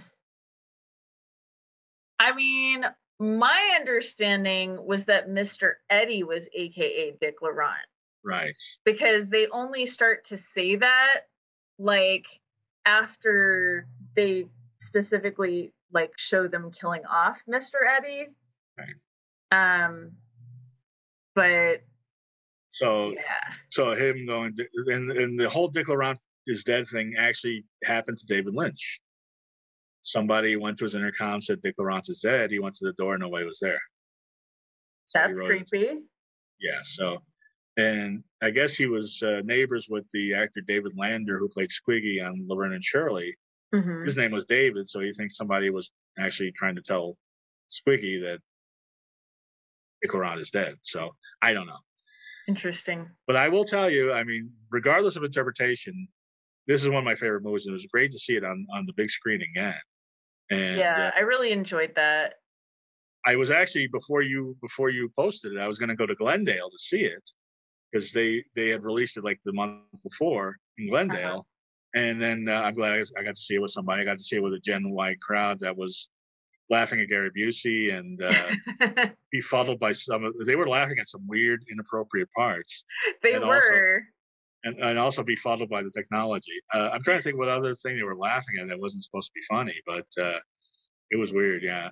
mean, my understanding was that Mr. Eddie was AKA Dick Laurence. Right. Because they only start to say that like after they specifically like show them killing off Mr. Eddie. Right. But so him going and the whole Dick Laurence is dead thing actually happened to David Lynch. Somebody went to his intercom, said Dick Laurence is dead. He went to the door, nobody was there. So that's creepy. Yeah, so, and I guess he was neighbors with the actor David Lander, who played Squiggy on Laverne and Shirley. His name was David, so he thinks somebody was actually trying to tell Squiggy that Dick Laurence is dead. So I don't know. Interesting. But I will tell you, I mean, regardless of interpretation, this is one of my favorite movies, and it was great to see it on the big screen again. And I really enjoyed that. I was actually before you posted it, I was going to go to Glendale to see it because they had released it like the month before in Glendale, and then I'm glad I got to see it with somebody. I got to see it with a Gen Y crowd that was laughing at Gary Busey and befuddled by they were laughing at some weird, inappropriate parts, They and also were. and also befuddled by the technology. I'm trying to think what other thing they were laughing at that wasn't supposed to be funny, but it was weird, yeah.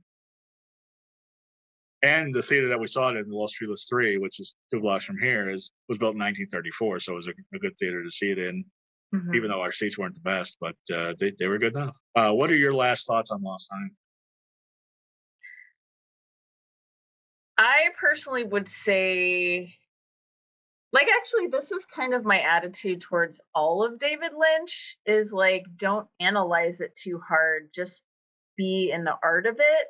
And the theater that we saw it in, Los Feliz 3, which is 2 blocks from here, was built in 1934, so it was a good theater to see it in, even Mhm. though our seats weren't the best, but they were good enough. What are your last thoughts on Lost Time? I personally would say, like, actually, this is kind of my attitude towards all of David Lynch is like, don't analyze it too hard, just be in the art of it.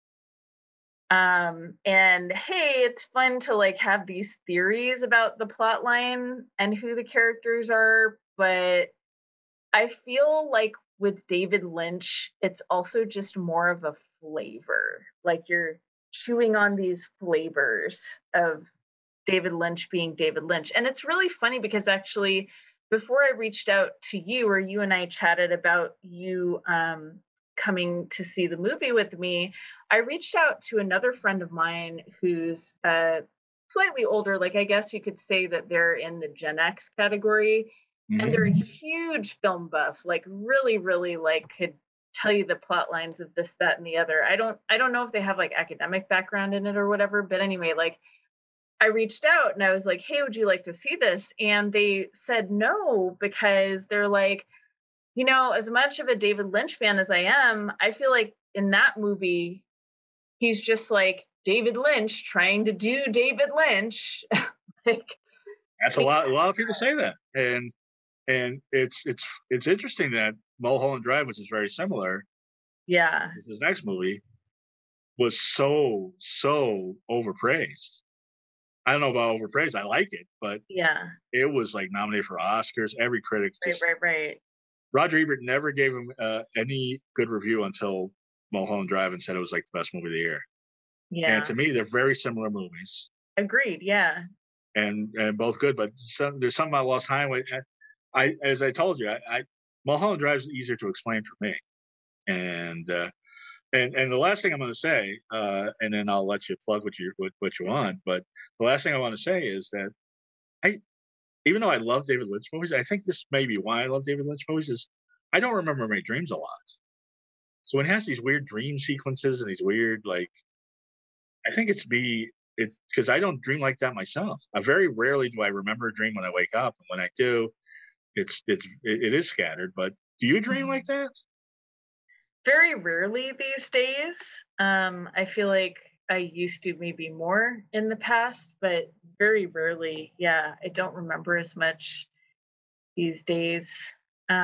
And hey, it's fun to like have these theories about the plot line and who the characters are, but I feel like with David Lynch, it's also just more of a flavor. Like you're chewing on these flavors of David Lynch being David Lynch. And it's really funny because actually, before I reached out to you, or you and I chatted about you coming to see the movie with me, I reached out to another friend of mine who's slightly older. Like, I guess you could say that they're in the Gen X category. And Hmm. they're a huge film buff, like really, really like could tell you the plot lines of this, that, and the other. I don't know if they have like academic background in it or whatever, but anyway, like I reached out and I was like, "Hey, would you like to see this?" And they said no because they're like, as much of a David Lynch fan as I am, I feel like in that movie, he's just like David Lynch trying to do David Lynch. like, That's a like, lot. A lot of people say that, and it's interesting that Mulholland Drive, which is very similar, yeah, his next movie, was so overpraised. I don't know about overpraised. I like it, but yeah, it was like nominated for Oscars. Every critic right, just right, right. Roger Ebert never gave him any good review until Mulholland Drive and said it was like the best movie of the year. And Yeah, to me, they're very similar movies agreed. Yeah. and both good. But there's something about Lost Highway. As I told you, Mulholland Drive is easier to explain for me. And and the last thing I'm going to say, and then I'll let you plug what you want. But the last thing I want to say is that I even though I love David Lynch movies, I think this may be why I love David Lynch movies is I don't remember my dreams a lot. So when it has these weird dream sequences and these weird like I think it's because I don't dream like that myself. I very rarely do I remember a dream when I wake up, and when I do, it is scattered. But do you dream like Mhm. that? Very rarely these days. I feel like I used to maybe more in the past, but very rarely. Yeah, I don't remember as much these days.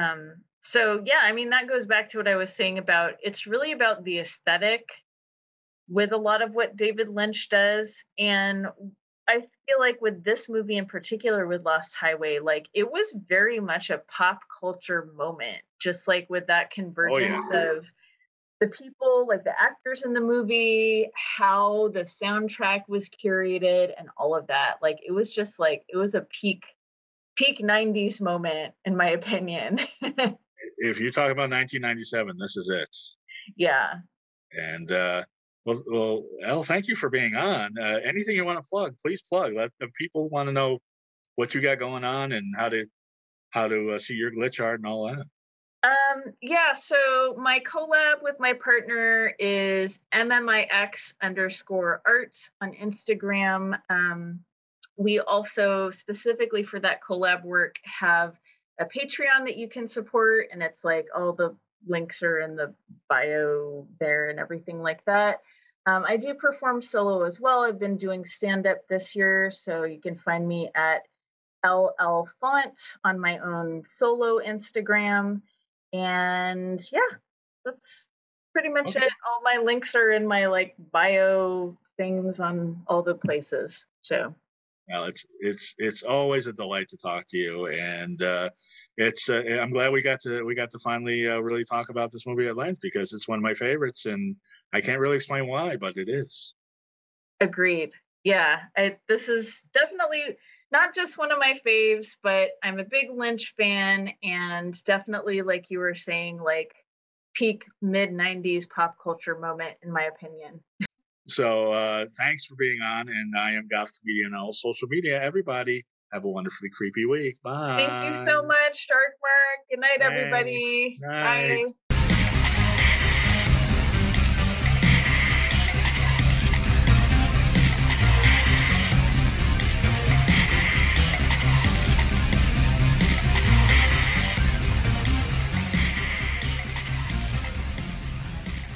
So yeah, I mean that goes back to what I was saying about it's really about the aesthetic with a lot of what David Lynch does. And I feel like with this movie in particular, with Lost Highway, like it was very much a pop culture moment, just like with that Oh yeah. convergence of the people, like the actors in the movie, how the soundtrack was curated, and all of that. Like it was just like it was a peak 90s moment, in my opinion. If you talk about 1997, this is it. yeah. And Elle, thank you for being on. Anything you want to plug, please plug. Let the people want to know what you got going on and how to see your glitch art and all that. Yeah, so my collab with my partner is MMIX_art on Instagram. We also, specifically for that collab work, have a Patreon that you can support, and it's like all the links are in the bio there and everything like that. I do perform solo as well. I've been doing stand up this year, so you can find me at LL Font on my own solo Instagram. And yeah, that's pretty much Okay. it. All my links are in my like bio things on all the places. So Well, it's always a delight to talk to you, and it's I'm glad we got to finally really talk about this movie at length because it's one of my favorites, and I can't really explain why, but it is. agreed. Yeah, this is definitely not just one of my faves, but I'm a big Lynch fan, and definitely, like you were saying, like peak mid 90s pop culture moment, in my opinion. So thanks for being on, and I am Goth Comedian on all social media. Everybody, have a wonderfully creepy week. Thank you Bye. so much, Dark Mark. Good night, Thanks. everybody. Night. Bye.